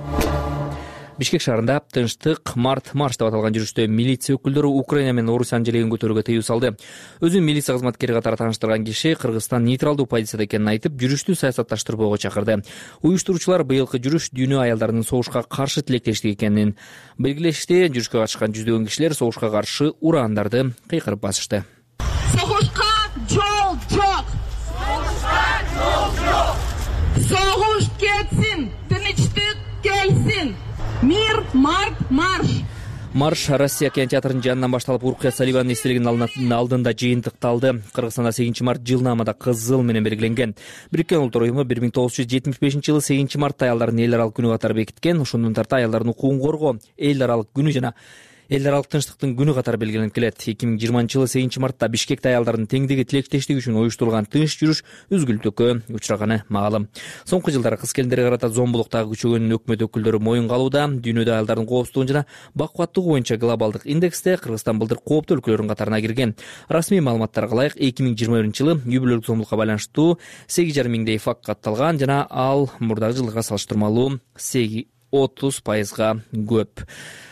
Бишкек шаарында тынчтык март марш деп аталган жүрүштө милиция өкүлдөрү Украина менен Орусиянын желегин көтөрүүгө тыюу салды. Өзүн милиция кызматкери катары тааныштырган киши Кыргызстан нейтралдуу позицияда экенин айтып, жүрүштү саясатташтырбоого чакырды. Уюштуруучулар быйылкы жүрүш дүйнө аялдарынын согушка каршы тилектештик экенин белгилешти. Жүрүшкө катышкан жүздөгөн кишилер согушка каршы урандарды кыйкырып басышты. Согушка жол жок. Согушка жол жок. Согуш кетсин, тынчтык келсин. Мир, март, марш! Марш Россия кинотеатрынын жанынан башталып, Уркия Саливанын эстелигинин алдында жыйынтыкталды. Кыргызстанда сегизинчи март жылнаамада кызыл менен белгиленген. Бириккен Улуттар уюму бир миң тогуз жүз жетимиш бешинчи жылы сегизинчи мартта аялдардын эл аралык күнү катары бекиткен. Ошондон тарта аялдардын укугун коргоо эл аралык күнү жана эл аралык тынчтыктын күнү катары белгиленип келет. эки миң жыйырманчы жылы сегизинчи мартта Бишкекте аялдардын теңдиги тилектештиги үчүн уюштурулган тынч жүрүш үзгүлтүккө учураганы маалым. Соңку жылдары кыз келиндерге карата зомбулук дагы күчөгөнүн өкмөт өкүлдөрү моюнга алууда. Дүйнөдө аялдардын коопсуздугун жана бакубаттыгы боюнча глобалдык индексте Кыргызстан былтыр кооптуу өлкөлөрдүн катарына кирген. Расмий маалыматтарга ылайык эки миң жыйырма биринчи жылы үй бүлөлүк зомбулукка байланыштуу сегиз жарым миңдей факт катталган жана ал мурдагы жылга салыштырмалуу отуз пайызга көп.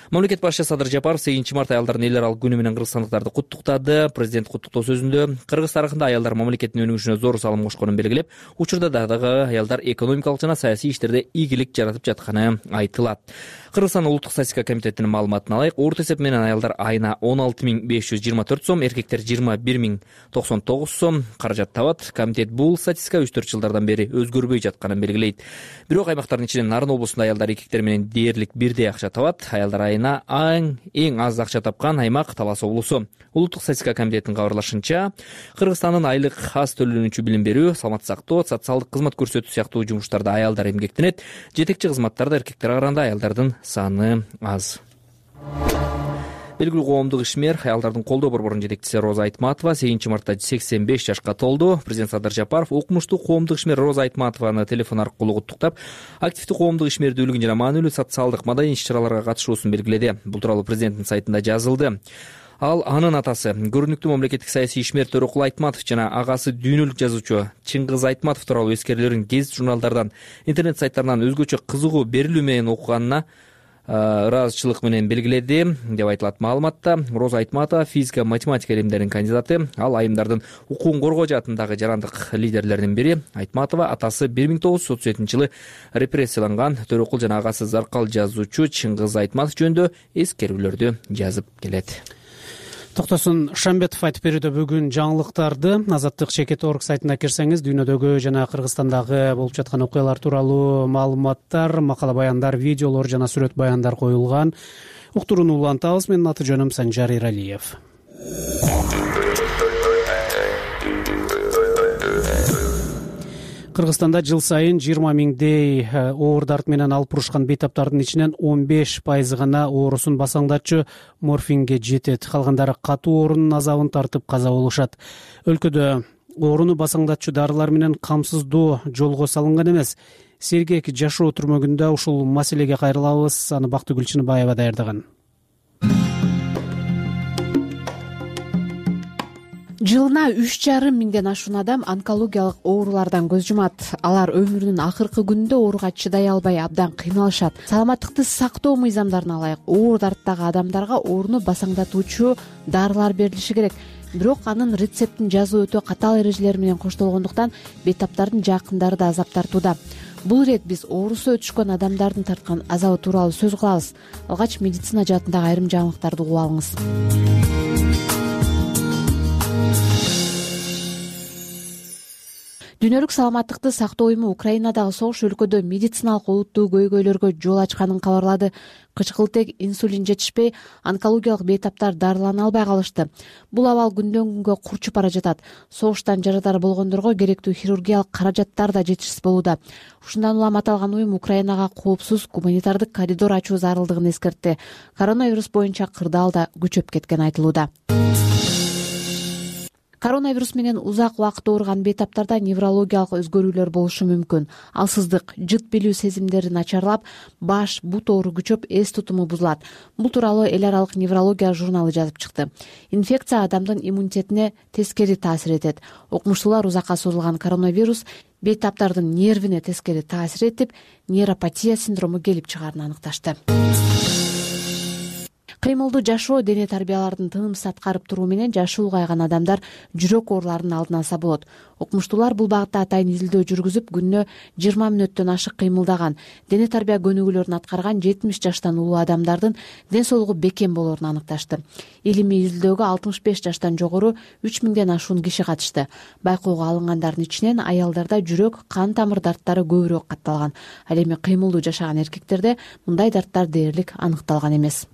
Мамлекет башчысы Садыр Жапаров сегизинчи март аялдардын эл аралык күнү менен кыргызстандыктарды куттуктады. Президент куттуктоо сөзүндө Кыргыз тарыхында аялдар мамлекеттин өнүгүшүнө зор салым кошконун белгилеп, учурда дагы аялдар экономикалык жана саясий иштерде ийгилик жаратып жатканы айтылат. Кыргызстан улуттук статистика комитетинин маалыматына ылайык, орто эсеп менен аялдар айына он алты миң беш жүз жыйырма төрт сом, эркектер жыйырма бир миң токсон тогуз сом каражат табат. Комитет бул статистика үч төрт жылдардан бери өзгөрбөй жатканын белгилейт. Бирок аймактардын ичинен Нарын облусунда аялдар эркектер менен дээрлик бирдей акча табат. Аялдар айына эң аз акча тапкан аймак Талас облусу. Улуттук статистика комитетинин кабарлашынча, Кыргызстандын айлык аз төлөнүүчү билим берүү, саламаттык сактоо, социалдык кызмат көрсөтүү сыяктуу жумуштарда аялдар эмгектенет. Жетекчи кызматтарда эркектерге караганда аялдардын саны аз. Белгилүү коомдук ишмер, аялдардын колдоо борборунун жетекчиси Роза Айтматова сегизинчи мартта сексен беш жашка толду. Президент Садыр Жапаров окумуштуу коомдук ишмер Роза Айтматованы телефон аркылуу куттуктап, активдүү коомдук ишмердүүлүгүн жана маанилүү социалдык маданий иш-чараларга катышуусун белгиледи. Бул тууралуу президенттин сайтында жазылды. Ал анын атасы, көрүнүктүү мамлекеттик саясий ишмер Төрөкул Айтматов жана агасы дүйнөлүк жазуучу Чыңгыз Айтматов тууралуу эскерүүлөрүн гезит журналдардан, интернет сайттарынан өзгөчө кызыгуу берилүү менен окуганына ыраазычылык менен белгиледи деп айтылат маалыматта. Роза Айтматова физика, математика илимдеринин кандидаты. Ал айымдардын укугун коргоо жаатындагы жарандык лидерлердин бири. Айтматова атасы бир миң тогуз жүз отуз жетинчи жылы репрессияланган. Төрөкул жана агасы заркал жазуучу Чыңгыз Айтматов жөнүндө эскерүүлөрдү жазып келет. Токтосун Шамбетов айтып берүүдө бүгүн жаңылыктарды Азаттык чекит точка орг сайтына кирсеңиз дүйнөдөгү жана Кыргызстандагы болуп жаткан окуялар тууралуу маалыматтар, макала баяндар, видеолор жана сүрөт баяндар коюлган. Уктурууну улантабыз. Менин аты жөнүм Санжар Иралиев. Кыргызстанда жыл сайын жыйырма миңдей оор дарт менен алып урушкан бейтаптардын ичинен он беш пайызы гана оорусун басаңдатчу морфинге жетет. Калгандары катуу оорунун азабын тартып каза болушат. Өлкөдө ооруну басаңдатчу дарылар менен камсыздоо жолго салынган эмес. Сергек жашоо түрмөгүндө ушул маселеге кайрылабыз. Аны Бактыгүл Чыныбаева даярдаган. Жылына үч жарым миңден ашуун адам онкологиялык оорулардан көз жумат. Алар өмүрүнүн акыркы күнүндө ооруга чыдай албай абдан кыйналышат. Саламаттыкты сактоо мыйзамдарына ылайык оор дарттагы адамдарга ооруну басаңдатуучу дарылар берилиши керек. Бирок анын рецептин жазуу өтө катаал эрежелер менен коштолгондуктан бейтаптардын жакындары да азап тартууда. Бул ирет биз оорусу өтүшкөн адамдардын тарткан азабы тууралуу сөз кылабыз. Алгач медицина жаатындагы айрым жаңылыктарды угуп алыңыз. Дүйнөлүк саламаттыкты сактоо уюму Украинадагы согуш өлкөдө медициналык олуттуу көйгөйлөргө жол ачканын кабарлады. Кычкылтек, инсулин жетишпей, онкологиялык бейтаптар дарылана албай калышты. Бул абал күндөн күнгө курчуп бара жатат. Согуштан жарадар болгондорго керектүү хирургиялык каражаттар да жетишсиз болууда. Ушундан улам аталган уюм Украинага коопсуз гуманитардык коридор ачуу зарылдыгын эскертти. Коронавирус боюнча кырдаал да күчөп кеткен айтылууда. Коронавирус менен узак убакыт ооруган бейтаптарда неврологиялык өзгөрүүлөр болушу мүмкүн. Алсыздык, жыт билүү сезимдери начарлап, баш, бут оору күчөп, эс тутуму бузулат. Бул тууралуу эл аралык неврология журналы жазып чыкты. Инфекция адамдын иммунитетине тескери таасир этет. Окумуштуулар узакка созулган коронавирус бейтаптардын нервине тескери таасир этип, нейропатия синдрому келип чыгаарын аныкташты. Кыймылдуу жашоо дене тарбиялардын тынымсыз аткарып туруу менен жашы улгайган адамдар жүрөк ооруларынын алдын алса болот. Окумуштуулар бул багытта атайын изилдөө жүргүзүп, күнүнө жыйырма мүнөттөн ашык кыймылдаган, дене тарбия көнүгүүлөрүн аткарган жетимиш жаштан улуу адамдардын ден соолугу бекем болоорун аныкташты. Илимий изилдөөгө алтымыш беш жаштан жогору үч миңден ашуун киши катышты. Байкоого алынгандардын ичинен аялдарда жүрөк, кан тамыр дарттары көбүрөөк катталган. Ал эми кыймылдуу жашаган эркектерде мындай дарттар дээрлик аныкталган эмес.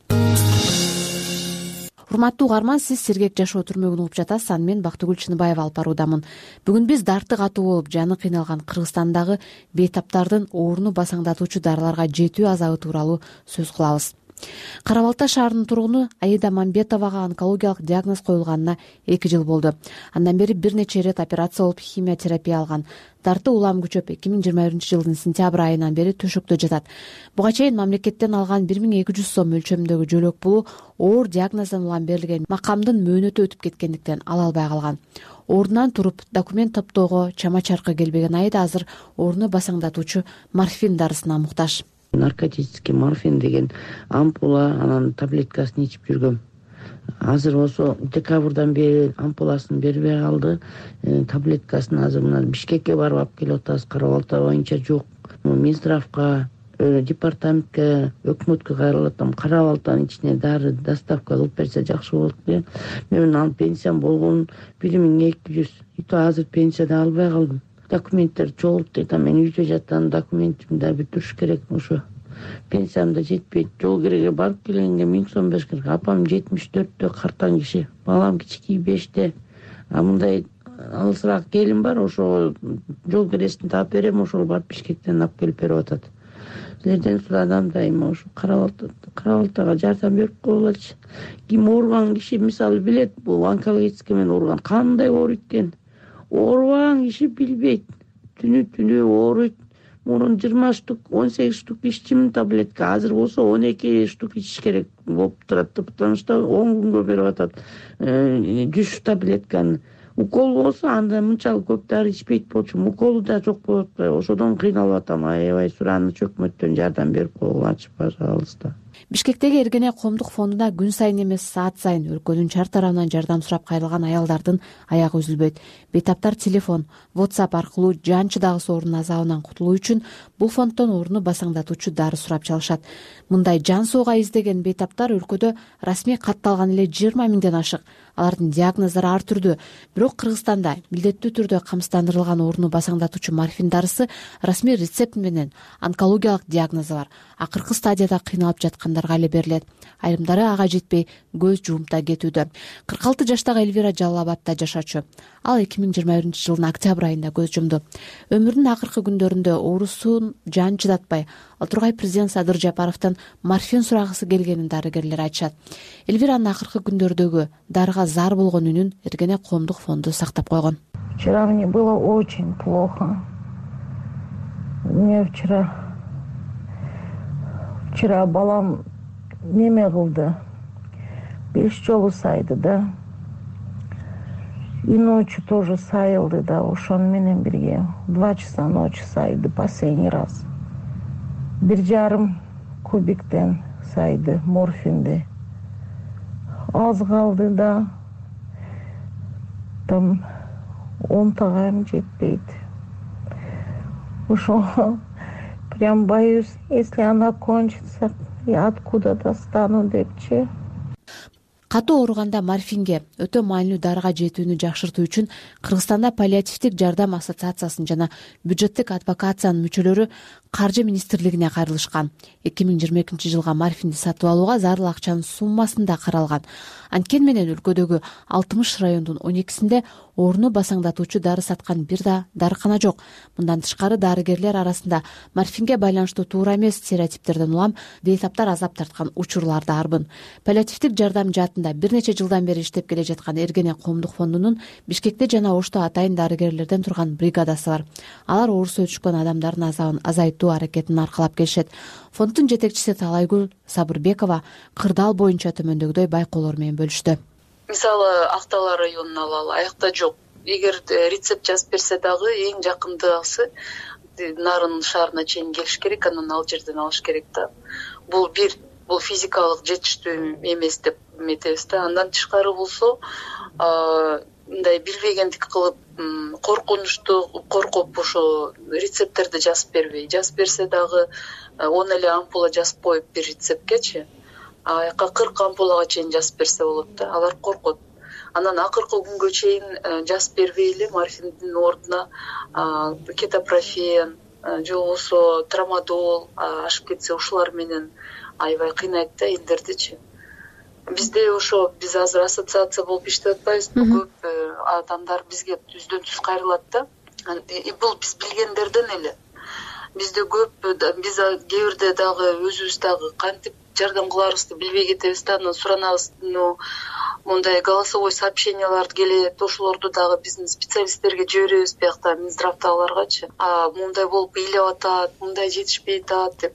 Урматтуу угарман, сиз Сергек жашоо түрмөгүн угуп жатасыз. Аны мен Бактыгүл Чыныбаева алып баруудамын. Бүгүн биз дарты катуу болуп, жаны кыйналган Кыргызстандагы бейтаптардын ооруну басаңдатуучу дарыларга жетүү азабы тууралуу сөз кылабыз. Кара Балта шаарынын тургуну Аида Мамбетовага онкологиялык диагноз коюлганына эки жыл болду. Андан бери бир нече ирет операция болуп, химиотерапия алган. Дарты улам күчөп, эки миң жыйырма биринчи жылдын сентябрь айынан бери төшөктө жатат. Буга чейин мамлекеттен алган бир миң эки жүз сом мөлчөрүндөгү жөлөк пулу оор диагноздан улам берилген макамдын мөөнөтү өтүп кеткендиктен ала албай калган. Ордунан туруп документ топтоого чама чаркы келбеген Аида азыр ооруну басаңдатуучу морфин дарысына муктаж. наркотический морфин деген ампула, анан таблеткасын ичип жүргөм. Азыр болсо декабрдан бери ампуласын бербей калды. Таблеткасын азыр мына Бишкекке барып алып келип атабыз. Кара Балта боюнча жок. Минздравка, департаментке, өкмөткө кайрылып атам. Кара Балтанын ичине дары доставка кылып берсе жакшы болот деп. Мен анын пенсиям болгон бир миң эки жүз. И то азыр пенсияда албай калдым. Документтер жолуп дейт. Мен үйдө жатам, документимди да бүтүрүш керек. Ошо пенсиям да жетпейт. Жол кереге барып келгенге миң сом бериш керек. Апам жетимиш төрттө, картаң киши. Балам кичикей беште. А мындай алысыраак келин бар, ошо жол кересин таап берем, ошол барып Бишкектен алып келип берип атат. Силерден сурадым дайыма ошо Кара Балтага жардам берип койгулачы. Ким ооруган киши мисалы билет, бул онкологический менен ооруган кандай ооруйт экен. Оорубаган киши билбейт. Түнү түнү ооруйт. Мурун жыйырма штук, он сегиз штук иччимин таблетка. Азыр болсо он эки штук ичиш керек болуп турат. Потому что он күнгө берип атат жүз таблетканы. Укол болсо анда мынчалык көп дары ичпейт болчумун. Уколу да жок болуп атпайбы. Ошодон кыйналып атам. Аябай суранычы өкмөттөн жардам берип койгулачы, пожалуйста. Бишкектеги Эргене коомдук фондуна күн сайын эмес саат сайын өлкөнүн чар тарабынан жардам сурап кайрылган аялдардын аягы үзүлбөйт. Бейтаптар телефон, WhatsApp аркылуу жанчыдагы соорунун азабынан кутулуу үчүн бул фонддон орну басаңдатуучу дары сурап чалышат. Мындай жан сууга издеген бейтаптар өлкөдө расмий катталган эле жыйырма миңден ашык. Алардын диагноздору ар түрдүү. Бирок Кыргызстанда милдеттүү түрдө камсыздандырылган орну басаңдатуучу морфин дарысы расмий рецепт менен онкологиялык диагнозу бар. Акыркы стадияда кыйналып жаткандарга эле берилет. Айрымдары ага жетпей көз жуумта кетүүдө. кырк алты жаштагы Эльвира Жалал Абадта жашачу. Ал эки миң жыйырма биринчи жылдын октябрь айында көз жумду. Өмүрүнүн акыркы күндөрүндө оорусун жан чыдатпай, ал тургай президент Садыр Жапаровдон морфин сурагысы келгенин дарыгерлер айтышат. Эльвиранын акыркы күндөрдөгү дарыга зар болгон үнүн Эргене коомдук фонду сактап койгон. Вчера мне было очень плохо. Мне вчера Вчера балам неме кылды. Беш жолу сайды да. И ночью тоже сайылды да. Ошон менен бирге два часа ночи сайды последний раз. Бир жарым кубиктен сайды морфинди. Аз калды да. Там онтагам жетпейт. Ошо прям боюсь, если она кончится, я откуда достану депчи. Катуу ооруганда морфинге өтө маанилүү дарыга жетүүнү жакшыртуу үчүн Кыргызстанда паллиативдик жардам ассоциациясынын жана бюджеттик адвокациянын мүчөлөрү Каржы министрлигине кайрылышкан. эки миң жыйырма экинчи жылга морфинди сатып алууга зарыл акчанын суммасын да каралган. Анткени менен өлкөдөгү алтымыш райондун он экисинде орну басаңдатуучу дары саткан бир да дарыкана жок. Мындан тышкары дарыгерлер арасында морфинге байланыштуу туура эмес стереотиптерден улам бейтаптар азап тарткан учурлар да арбын. Паллиативдик жардам жаатында бир нече жылдан бери иштеп келе жаткан Эргене коомдук фондунун Бишкекте жана Ошто атайын дарыгерлерден турган бригадасы бар. Алар оорусу өтүшкөн адамдардын азабын азайтуу аракетин аркалап келишет. Фонддун жетекчиси Талайгүл Сабырбекова кырдаал боюнча төмөндөгүдөй байкоолор менен бөлүштү. Мисалы Актала районун алалы, аякта жок. Эгер рецепт жазып берсе дагы эң жакындагысы Нарын шаарына чейин келиш керек, анан ал жерден алыш керек да. Бул бир, бул физикалык жетиштүү эмес деп эметебиз да. Андан тышкары болсо, мындай билбегендик кылып, коркунучту коркуп ошо рецепттерди жазып бербей, жазып берсе дагы он эле ампула жазып коюп бир рецепткечи, аяка кырк ампулага чейин жазып берсе болот да. Алар коркот. Анан акыркы күнгө чейин жазып бербей эле морфиндин ордуна кетопрофен же болбосо трамадол ашып кетсе ушулар менен аябай кыйнайт да элдердичи. Бизде ошо биз азыр ассоциация болуп иштеп атпайбызбы? Көп адамдар бизге түздөн түз кайрылат да. Бул биз билгендерден эле. Бизде көп, биз кээ бирде дагы өзүбүз дагы кантип жардам кыларыбызды билбей кетебиз да. Анан суранабыз, ну мондай голосовой сообщениялар келет, ошолорду дагы биздин специалисттерге жиберебиз, биякта Минздравдагыларгачы. А мындай болуп ыйлап атат, мындай жетишпей атат деп.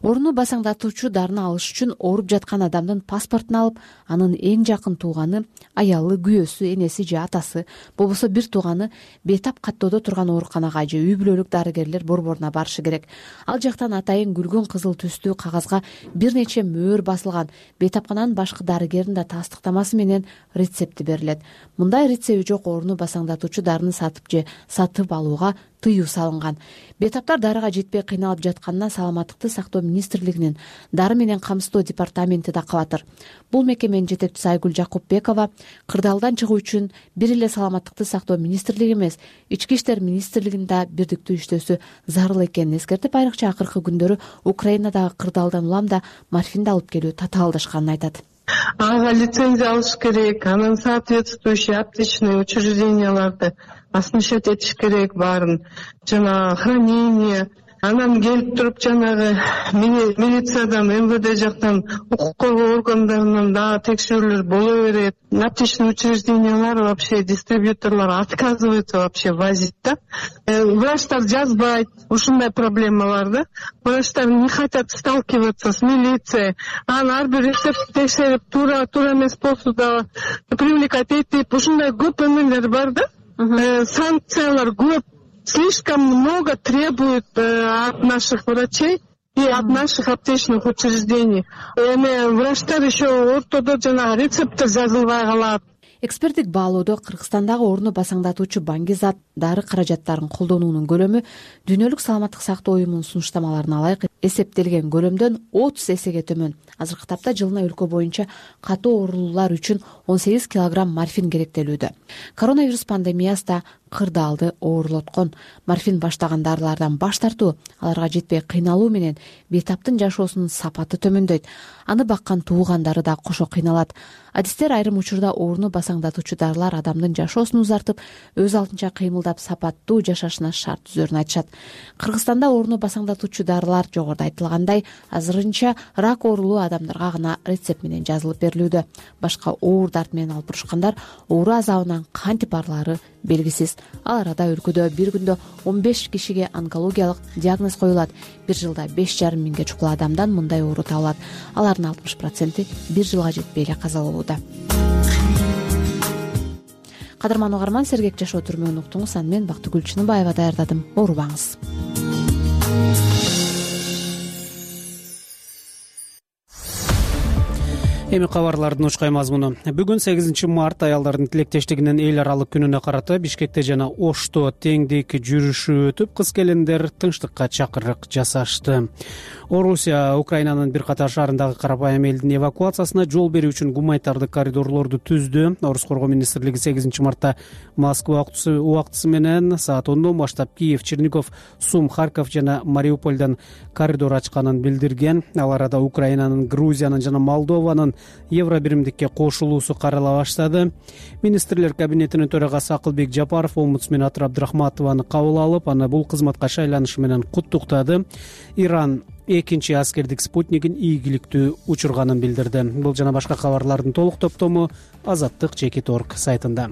ооруну басаңдатуучу дарыны алыш үчүн ооруп жаткан адамдын паспортун алып, анын эң жакын тууганы, аялы, күйөөсү, энеси же атасы, болбосо бир тууганы бейтап каттоодо турган ооруканага же үй бүлөлүк дарыгерлер борборуна барышы керек. Ал жактан атайын күлгөн кызыл түстүү кагазга бир нече мөөр басылган бейтапкананын башкы дарыгердин да тастыктамасы менен рецепти берилет. Мындай рецепти жок ооруну басаңдатуучу дарыны сатып же сатып алууга тыюу салынган. Бейтаптар дарыга жетпей кыйналып жатканына Саламаттыкты сактоо министрлигинин дары менен камсыздоо департаменти да кабатыр. Бул мекеменин жетекчиси Айгүл Жакупбекова кырдаалдан чыгуу үчүн бир эле Саламаттыкты сактоо министрлиги эмес, Ички иштер министрлигинде бирдиктүү иштөөсү зарыл экенин эскертип, айрыкча акыркы күндөрү Украинадагы кырдаалдан улам да морфинди алып келүү татаалдашканын айтат. Ага лицензия алыш керек, анан соответствующий аптечный учрежденияларды осмощать этиш керек баарын, жана хранение. Анан келип туруп жанагы милициядан, эм вэ дэ жактан, укук коргоо органдарынан дагы текшерүүлөр боло берет. Аптечный учреждениялар вообще, дистрибьюторлор отказываются вообще возить, да. Врачтар жазбайт, ушундай проблемалар, да. Врачтар не хотят сталкиваться с милицией. Анан ар бир рецепт текшерип, туура туура эмес болсо да привлекать этип, ушундай көп эмелер бар, да. Санкциялар көп. Слишком много требует э, от наших врачей и от наших аптечных учреждений. Эми врачтар еще ортодо жана рецепттер жазылбай калат. Эксперттик баалоодо Кыргызстандагы ооруну басаңдатуучу баңгизат дары каражаттарын колдонуунун көлөмү Дүйнөлүк саламаттык сактоо уюмунун сунуштамаларына ылайык эсептелген көлөмдөн отуз эсеге төмөн. Азыркы тапта жылына өлкө боюнча катуу оорулуулар үчүн он сегиз килограмм морфин керектелүүдө. Коронавирус пандемиясы да кырдаалды оорулоткон. Морфин баштаган дарылардан баш тартуу, аларга жетпей кыйналуу менен бейтаптын жашоосунун сапаты төмөндөйт. Аны баккан туугандары да кошо кыйналат. Адистер айрым учурда ооруну басаңдатуучу дарылар адамдын жашоосун узартып, өз алдынча кыймылдап сапаттуу жашашына шарт түзөрүн айтышат. Кыргызстанда ооруну басаңдатуучу дарылар жогоруда айтылгандай азырынча рак оорулуу адамдарга гана рецепт менен жазылып берилүүдө. Башка оор дарт менен алыптырышкандар оору азабынан кантип арылаары белгисиз. Ал арада өлкөдө бир күндө он беш кишиге онкологиялык диагноз коюлат. Бир жылда беш жарым миңге чукул адамдан мындай оору табылат. Алардын алтымыш проценти бир жылга жетпей эле каза болууда. Кадырман угарман, сергек жашоо түрмөгүн уктуңуз. Аны мен Бактыгүл Чыныбаева даярдадым. Оорубаңыз. Эми кабарлардын учкай мазмуну. Бүгүн сегизинчи март аялдардын тилектештигинин эл аралык күнүнө карата Бишкекте жана Ошто теңдик жүрүшү өтүп, кыз келиндер тынчтыкка чакырык жасашты. Орусия Украинанын бир катар шаарындагы карапайым элдин эвакуациясына жол берүү үчүн гуманитардык коридорлорду түздү. Орус коргоо министрлиги сегизинчи мартта Москва убактысы менен саат ондон баштап Киев, Чернигов, Сум, Харьков жана Мариупольдон коридор ачканын билдирген. Ал арада Украинанын, Грузиянын жана Молдованын евро биримдикке кошулуусу карала баштады. Министрлер кабинетинин төрагасы Акылбек Жапаров омбудсмен Атыр Абдрахматованы кабыл алып, аны бул кызматка шайланышы менен куттуктады. Иран экинчи аскердик спутнигин ийгиликтүү учурганын билдирди. Бул жана башка кабарлардын толук топтому азаттык чекит точка орг сайтында.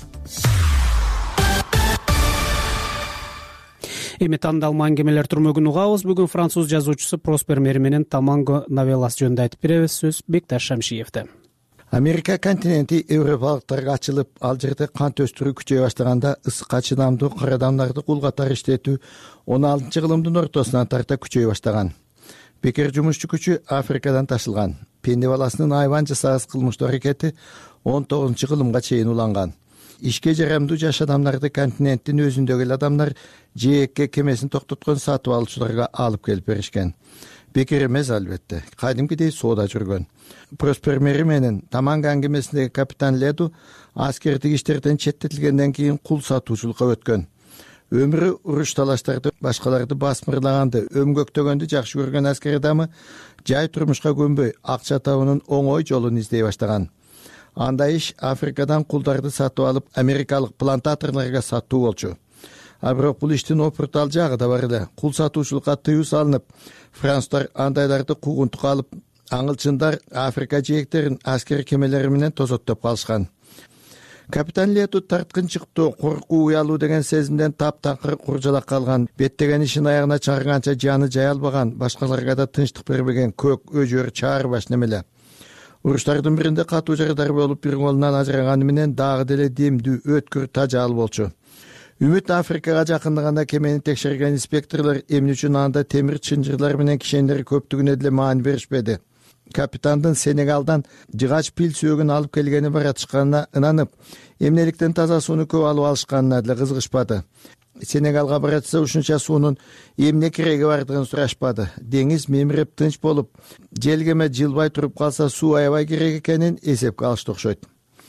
Эми тандалма аңгемелер түрмөгүн угабыз. Бүгүн француз жазуучусу Проспер Мери менен Таманго новелласы жөнүндө айтып беребиз. Сөз Бекташ Шамшиевде. Америка континенти европалыктарга ачылып, ал жерде кант өстүрүү күчөйө баштаганда ысыкка чыдамдуу кара адамдарды кул катары иштетүү он алтынчы кылымдын ортосунан тарта күчөйө баштаган. Бекер жумушчу күчү Африкадан ташылган. Пенде баласынын айван жасагыс кылмыштуу аракети он тогузунчу кылымга чейин уланган. Ишке жарамдуу жаш адамдарды континенттин өзүндөгү эле адамдар жээкке кемесин токтоткон сатып алуучуларга алып келип беришкен. Бекер эмес албетте, кадимкидей соода жүргөн. Проспер Мери менен Таманга аңгемесиндеги капитан Леду аскердик иштерден четтетилгенден кийин кул сатуучулукка өткөн. Өмүрү уруш талаштарды, башкаларды басмырлаганды, өмгөктөгөндү жакшы көргөн аскер адамы жай турмушка көнбөй, акча табуунун оңой жолун издей баштаган. Андай иш Африкадан кулдарды сатып алып, америкалык плантаторлорго сатуу болчу. А бирок бул иштин опуртал жагы да бар эле. Кул сатуучулукка тыюу салынып, француздар андайларды куугунтукка алып, аңылчындар Африка жээктерин аскер кемелери менен тозоттоп калышкан. Капитан Лету тарткынчыктуу, коркуу, уялуу деген сезимден таптакыр куржалак калган, беттеген ишин аягына чыгарганча жаны жай албаган, башкаларга да тынчтык бербеген көк, өжөр, чаар баш немеле. Уруштардын биринде катуу жарадар болуп бир колунан ажыраганы менен дагы деле демдүү, өткүр, тажаал болчу. Үмүт Африкага жакындаганда кемени текшерген инспекторлор эмне үчүн анда темир чынжырлар менен кишендер көптүгүнө деле маани беришпеди. Капитандын Сенегалдан жыгач пил сөөгүн алып келгени баратышканына ынанып, эмнеликтен таза сууну көп алып алышканына деле кызыгышпады. Сенегалга баратса ушунча суунун эмне кереги бардыгын сурашпады. Деңиз мемиреп тынч болуп, желгеме жылбай туруп калса суу аябай керек экенин эсепке алышты окшойт.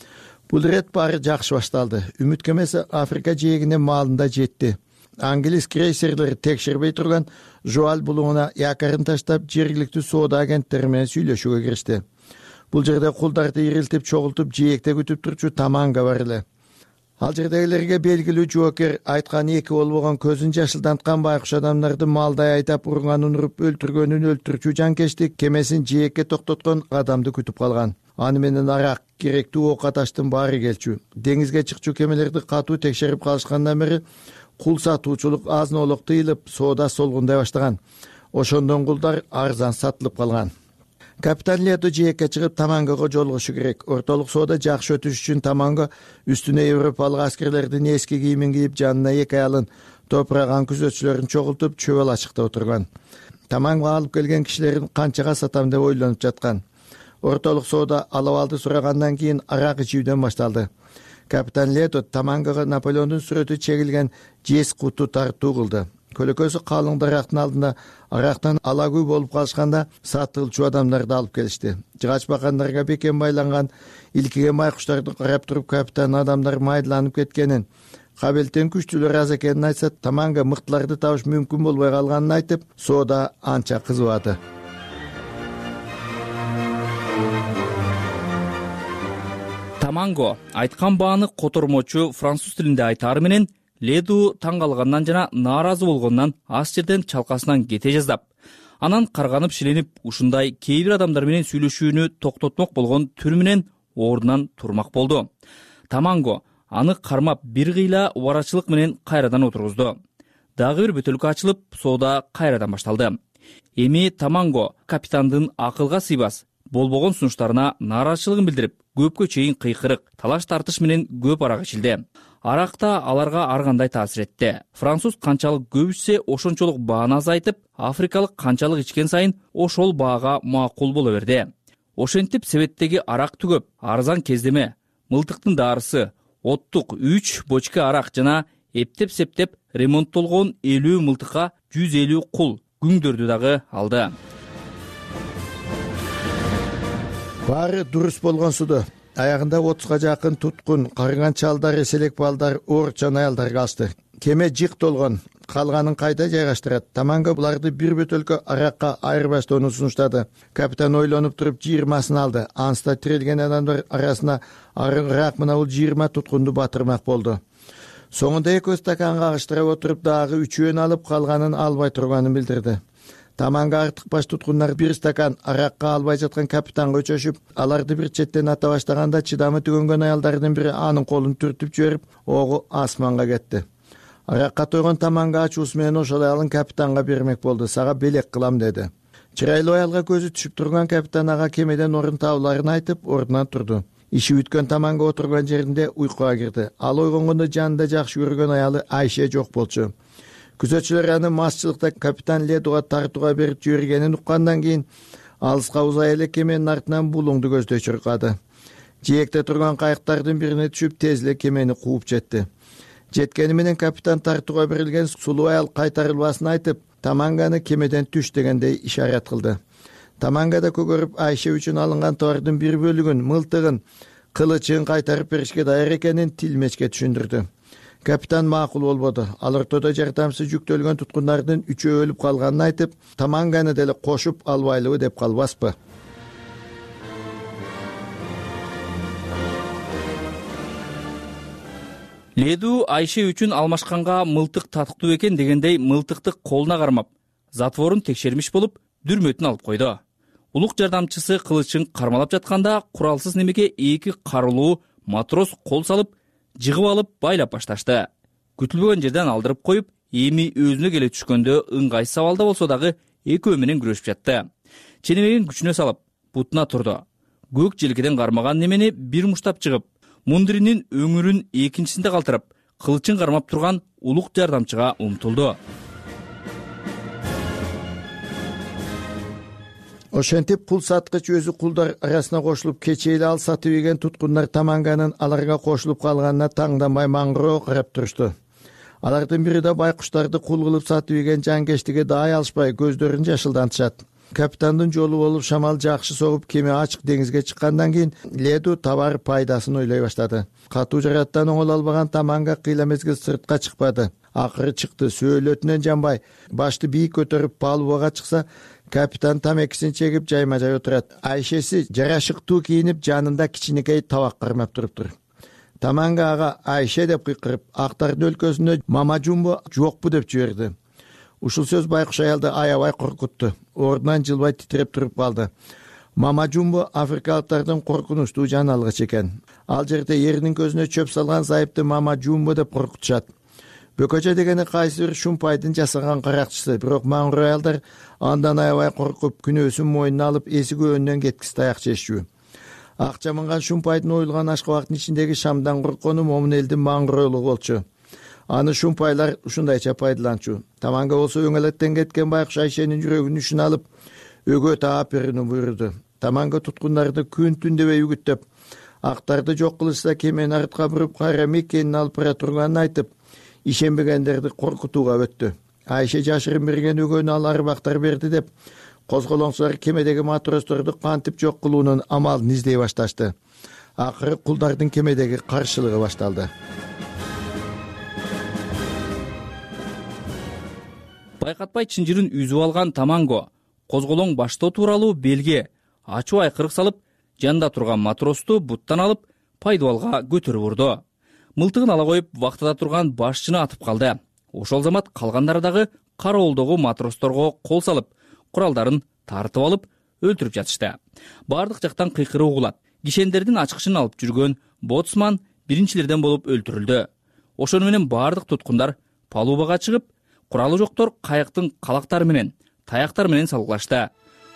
Бул ирет баары жакшы башталды. Үмүт кемеси Африка жээгине маалында жетти. Англис крейсерлери текшербей турган Жуал булуңуна якорун таштап, жергиликтүү соода агенттери менен сүйлөшүүгө киришти. Бул жерде кулдарды ирилтип, чогултуп, жээкте күтүп турчу Таманга бар эле. Ал жердегилерге белгилүү жоокер айткан эки болбогон көзүн жашылданткан байкуш адамдарды малдай айдап, урганын уруп, өлтүргөнүн өлтүрчү жанкечтик кемесин жээкке токтоткон адамды күтүп калган. Аны менен арак, керектүү ок аташтын баары келчү. Деңизге чыкчу кемелерди катуу текшерип калышкандан бери кул сатуучулук азын-олок тыйылып, соода солгундай баштаган. Ошондон кулдар арзан сатылып калган. Капитан Лету жээкке чыгып Тамангага жолугушу керек. Ортолук соода жакшы өтүш үчүн Таманга үстүнө европалык аскерлердин эски кийимин кийип, жанына эки аялын топураган күзөтчүлөрүн чогултуп, чөбөл ачыкта отурган. Таманга алып келген кишилерин канчага сатам деп ойлонуп жаткан. Ортолук соода алабалды сурагандан кийин арак ичүүдөн башталды. Капитан Лету Тамангага Наполеондун сүрөтү чегилген жез куту тартуу кылды. Көлөкөсү калың дарактын алдында арактан алагүй болуп калышканда сатылчу адамдарды алып келишти. Жыгач бакандарга бекен байланган илкиген байкуштарды карап туруп капитан адамдар майдаланып кеткенин, кабелтен күчтүүлөр аз экенин айтса, Таманга мыктыларды табыш мүмкүн болбой калганын айтып, соода анча кызыбады. Таманго айткан бааны котормочу француз тилинде айтары менен Леду таң калгандан жана нааразы болгондон аз жерден чалкасынан кете жаздап, анан карганып шиленип ушундай кээ бир адамдар менен сүйлөшүүнү токтотмок болгон түр менен ордунан турмак болду. Таманго аны кармап бир кыйла убарачылык менен кайрадан отургузду. Дагы бир бөтөлкө ачылып, соода кайрадан башталды. Эми Таманго капитандын акылга сыйбас болбогон сунуштарына нааразычылыгын билдирип, көпкө чейин кыйкырык, талаш тартыш менен көп арак ичилди. Аракта аларга ар кандай таасир этти. Француз канчалык көп ичсе, ошончолук бааны азайтып, африкалык канчалык ичкен сайын ошол баага макул боло берди. Ошентип себеттеги арак түгөп, арзан кездеме, мылтыктын дарысы, оттук үч бочка арак жана эптеп-септеп ремонттолгон элүү мылтыкка жүз элүү кул күңдөрдү дагы алды. Баары дурус болгон суду. Аягында отузга жакын туткун, карыган чалдар, эселек балдар, оорчан аялдар калышты. Кеме жык толгон, калганын кайда жайгаштырат? Таманга буларды бир бөтөлкө аракка айырбаштоону сунуштады. Капитан ойлонуп туруп жыйырмасын алды. Анста тирелген адамдар арасына арыгыраак мына бул жыйырма туткунду батырмак болду. Соңунда экөө стаканга агыштырып отуруп дагы үчөөнү алып калганын албай турганын билдирди. Таманга артык баш туткундар бир стакан аракка албай жаткан капитанга өчөшүп, аларды бир четтен ата баштаганда чыдамы түгөнгөн аялдардын бири анын колун түртүп жиберип, огу асманга кетти. Аракка тойгон Таманга ачуусу менен ошол аялын капитанга бермек болду. Сага белек кылам деди. Чырайлуу аялга көзү түшүп турган капитан ага кемеден орун табыларын айтып, ордунан турду. Иши бүткөн Таманга отурган жеринде уйкуга кирди. Ал ойгонгондо жанында жакшы көргөн аялы Айше жок болчу. Күзөтчүлөр аны масчылыкта капитан Ледуга тартууга берип жибергенин уккандан кийин алыска узай эле кеменин артынан булуңду көздөй чуркады. Жээкте турган кайыктардын бирине түшүп тез эле кемени кууп жетти. Жеткени менен капитан тартууга берилген сулуу аял кайтарылбасын айтып, Таманганы кемеден түш дегендей ишарат кылды. Таманга да көгөрүп Айше үчүн алынган товардын бир бөлүгүн, мылтыгын, кылычын кайтарып беришке даяр экенин тилмечке түшүндүрдү. Капитан макул болбоду. Ал ортодо жардамсыз жүктөлгөн туткундардын үчөө өлүп калганын айтып, Таманганы деле кошуп албайлыбы деп калбаспы. Леду Айше үчүн алмашканга мылтык татыктуу экен дегендей мылтыкты колуна кармап, затворун текшермиш болуп, дүрмөтүн алып койду. Улук жардамчысы кылычын кармалап жатканда куралсыз немеге эки карылуу матрос кол салып жыгып алып байлап башташты. Күтүлбөгөн жерден алдырып коюп, эми өзүнө келе түшкөндө ыңгайсыз абалда болсо дагы экөө менен күрөшүп жатты. Ченемеген күчүнө салып бутуна турду. Көк желкеден кармаган немени бир муштап чыгып, мундиринин өңүрүн экинчисинде калтырып, кылычын кармап турган улук жардамчыга умтулду. Ошентип кул саткыч өзү кулдар арасына кошулуп кечээли ал сатып ийген туткундар Таманганын аларга кошулуп калганына таңданбай маңгыроо карап турушту. Алардын бири да байкуштарды кул кылып сатып ийген жанкечтиге даай алышпай көздөрүн жашылдантышат. Капитандын жолу болуп шамал жакшы согуп кеме ачык деңизге чыккандан кийин Леду товар пайдасын ойлой баштады. Катуу жараттан оңол албаган Таманга кыйла мезгил сыртка чыкпады. Акыры чыкты, сөөлөтүнөн жанбай, башты бийик көтөрүп палубага чыкса, капитан тамекисин чегип жайма жай отурат. Айшеси жарашыктуу кийинип, жанында кичинекей табак кармап туруптур. Таманга ага Айше деп кыйкырып, актардын өлкөсүнө мама жумбу жокпу деп жиберди. Ушул сөз байкуш аялды аябай коркутту. Ордунан жылбай титиреп туруп калды. Мама жумбу африкалыктардын коркунучтуу жаналгычы экен. Ал жерде эринин көзүнө чөп салган зайыпты мама жумбу деп коркутушат. Бөкөчө дегени кайсы бир шумпайдын жасаган каракчысы, бирок маңгыр аялдар андан аябай коркуп, күнөөсүн мойнуна алып эси көөнүнөн кеткис таяк жешчү. Акча мынган шумпайдын оюлган ашкабактын ичиндеги шамдан корккону момун элдин маңгыроолугу болчу. Аны шумпайлар ушундайча пайдаланчу. Таманга болсо өңөлөттөн кеткен байкуш Айшенин жүрөгүнүн ушун алып, өгө таап берүүнү буйруду. Таманга туткундарды күн түн дебей үгүттөп, актарды жок кылышса кемени артка буруп кайра мекенин алып бара турганын айтып, ишенбегендерди коркутууга өттү. Айше жашырын берген өгөнү ал арбактар берди деп, козголоңчулар кемедеги матросторду кантип жок кылуунун амалын издей башташты. Акыры кулдардын кемедеги каршылыгы башталды. Байкатпай чынжырын үзүп алган Таманго козголоң баштоо тууралуу белге ачуу айкырык салып, жанында турган матросту буттан алып, пайдубалга көтөрүп урду. Мылтыгын ала коюп, вактада турган башчыны атып калды. Ошол замат калгандары дагы кароолдогу матросторго кол салып, куралдарын тартып алып, өлтүрүп жатышты. Бардык жактан кыйкыруу угулат. Кишендердин ачкычын алып жүргөн боцман биринчилерден болуп өлтүрүлдү. Ошону менен бардык туткундар палубага чыгып, куралы жоктор кайыктын калактары менен, таяктар менен салгылашты.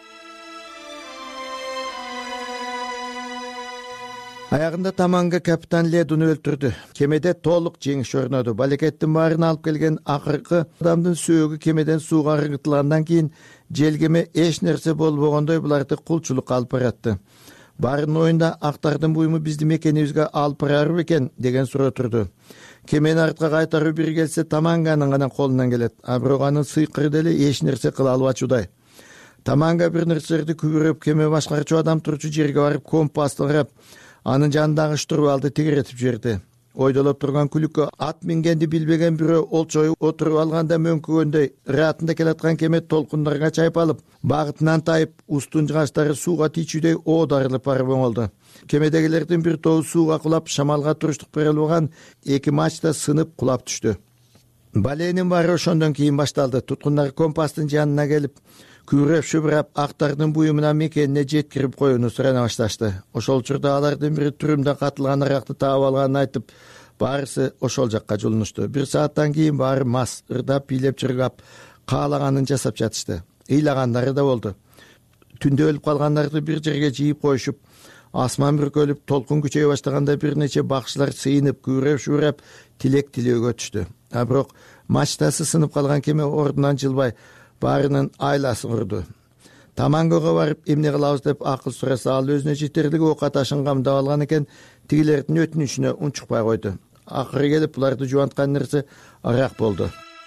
Аягында Таманга капитан Ледуну өлтүрдү. Кемеде толук жеңиш орноду. Балекеттин баарын алып келген акыркы адамдын сөөгү кемеден сууга ыргытылгандан кийин желгеме эч нерсе болбогондой буларды кулчулукка алып баратты. Баарынын оюнда актардын буюму биздин мекенибизге алып барарбы экен деген суроо турду. Кемени артка кайтаруу бир келсе Таманганын гана колунан келет, а бирок анын сыйкыры деле эч нерсе кыла албачудай. Таманга бир нерселерди күбүрөп кеме башкарчу адам турчу жерге барып компастын карап, анын жанындагы штурвалды тегеретип жиберди. Ойдолоп турган күлүккө ат мингенди билбеген бирөө олчоюп отуруп алганда мөңкүгөндөй ратында келаткан кеме толкундарга чайпалып, багытынан тайып, устун жыгачтары сууга тийчүдөй оодарылып барып оңолду. Кемедегилердин бир тобу сууга кулап, шамалга туруштук бере албаган эки мачта сынып кулап түштү. Баленин баары ошондон кийин башталды. Туткундар компастын жанына келип, күбүрөп шүбүрөп актардын буюмуна мекенине жеткирип коюуну сурана башташты. Ошол учурда алардын бири түрүмдө катылган аракты таап алганын айтып, баарысы ошол жакка жолунушту. Бир сааттан кийин баары мас, ырдап, бийлеп чыргап, каалаганын жасап жатышты. Ыйлагандары да болду. Түндө өлүп калгандарды бир жерге жыйып коюшуп, асман бүркөлүп, толкун күчөйө баштаганда бир нече бакчылар сыйынып, күбүрөп шүбүрөп, тилек тилөөгө түштү. А бирок мачтасы сынып калган кеме ордунан жылбай, баарынын айласын урду. Тамангага барып эмне кылабыз деп акыл сураса, ал өзүнө жетерлик ока ташын камдап алган экен, тигилердин өтүнүчүнө унчукпай койду. Акыры келип буларды жубанткан нерсе арак болду.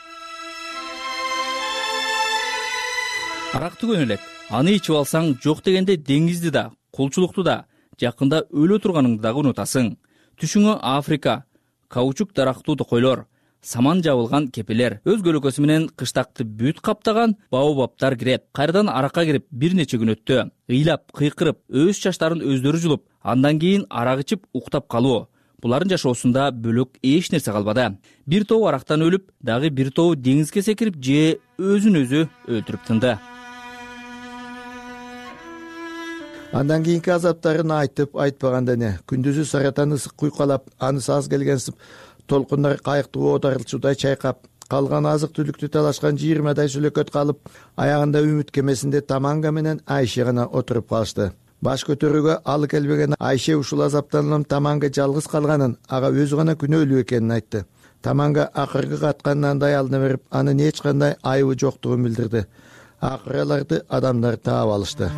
Арак түгөн элек, аны ичип алсаң жок дегенде деңизди да, кулчулукту да, жакында өлө турганыңды дагы унутасың. Түшүңө Африка, каучук дарактуу токойлор, саман жабылган кепелер, өз көлөкөсү менен кыштакты бүт каптаган баобабтар кирет. Кайрадан аракка кирип бир нече күн өттү. Ыйлап, кыйкырып, өз чачтарын өздөрү жулуп, андан кийин арак ичип уктап калуу. Булардын жашоосунда бөлөк эч нерсе калбады. Бир тобу арактан өлүп, дагы бир тобу деңизге секирип же өзүн өзү өлтүрүп тынды. Андан кийинки азаптарын айтып айтпаганда не, күндүзү саратан ысык куйкалап, аны саз келгенсип толкундар кайыкты оодарылчудай чайкап, калган азык түлүктү талашкан жыйырмадай сүлөкөт калып, аягында үмүт кемесинде Таманга менен Айше гана отуруп калышты. Баш көтөрүүгө алы келбеген Айше ушул азаптанылым Таманга жалгыз калганын, ага өзү гана күнөөлүү экенин айтты. Таманга акыркы катканынан даялына берип, анын эч кандай айыбы жоктугун билдирди. Акыры аларды адамдар таап алышты.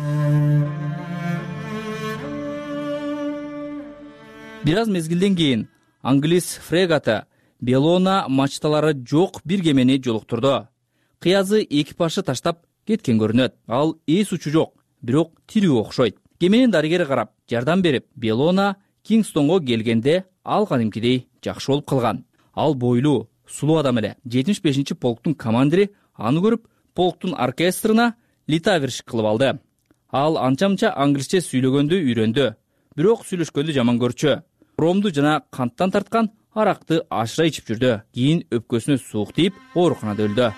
Бир аз мезгилден кийин англис фрегаты Белона мачталары жок бир кемени жолуктурду. Кыязы экипажды таштап кеткен көрүнөт. Ал эс учу жок, бирок тирүү окшойт. Кеменин дарыгери карап, жардам берип, Белона Кингстонго келгенде ал кадимкидей жакшы болуп калган. Ал бойлуу, сулуу адам эле. жетимиш бешинчи полктун командири аны көрүп, полктун оркестрына литавершик кылып алды. Ал анча-мынча англисче сүйлөгөндү үйрөндү, бирок сүйлөшкөндү жаман көрчү. Ромду жана канттан тарткан аракты ашыра ичип жүрдү. Кийин өпкөсүнө суук тийип, ооруканада өлдү.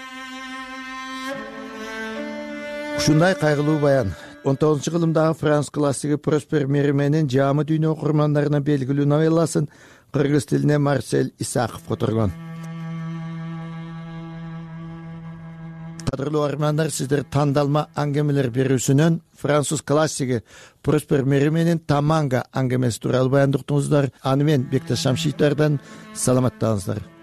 Ушундай кайгылуу баян он тогузунчу кылымдагы француз классиги Проспер Мерименин жаамы дүйнө окурмандарына белгилүү новелласын кыргыз тилине Марсель Исаков которгон. Кадырлуу армандар, сиздер тандалма аңгемелер берүүсүнөн француз классиги Проспер Мерименин Таманга аңгемеси тууралуу баяндыктыңыздар. Аны мен Бекташ Шамшитовдон саламаттаңыздар.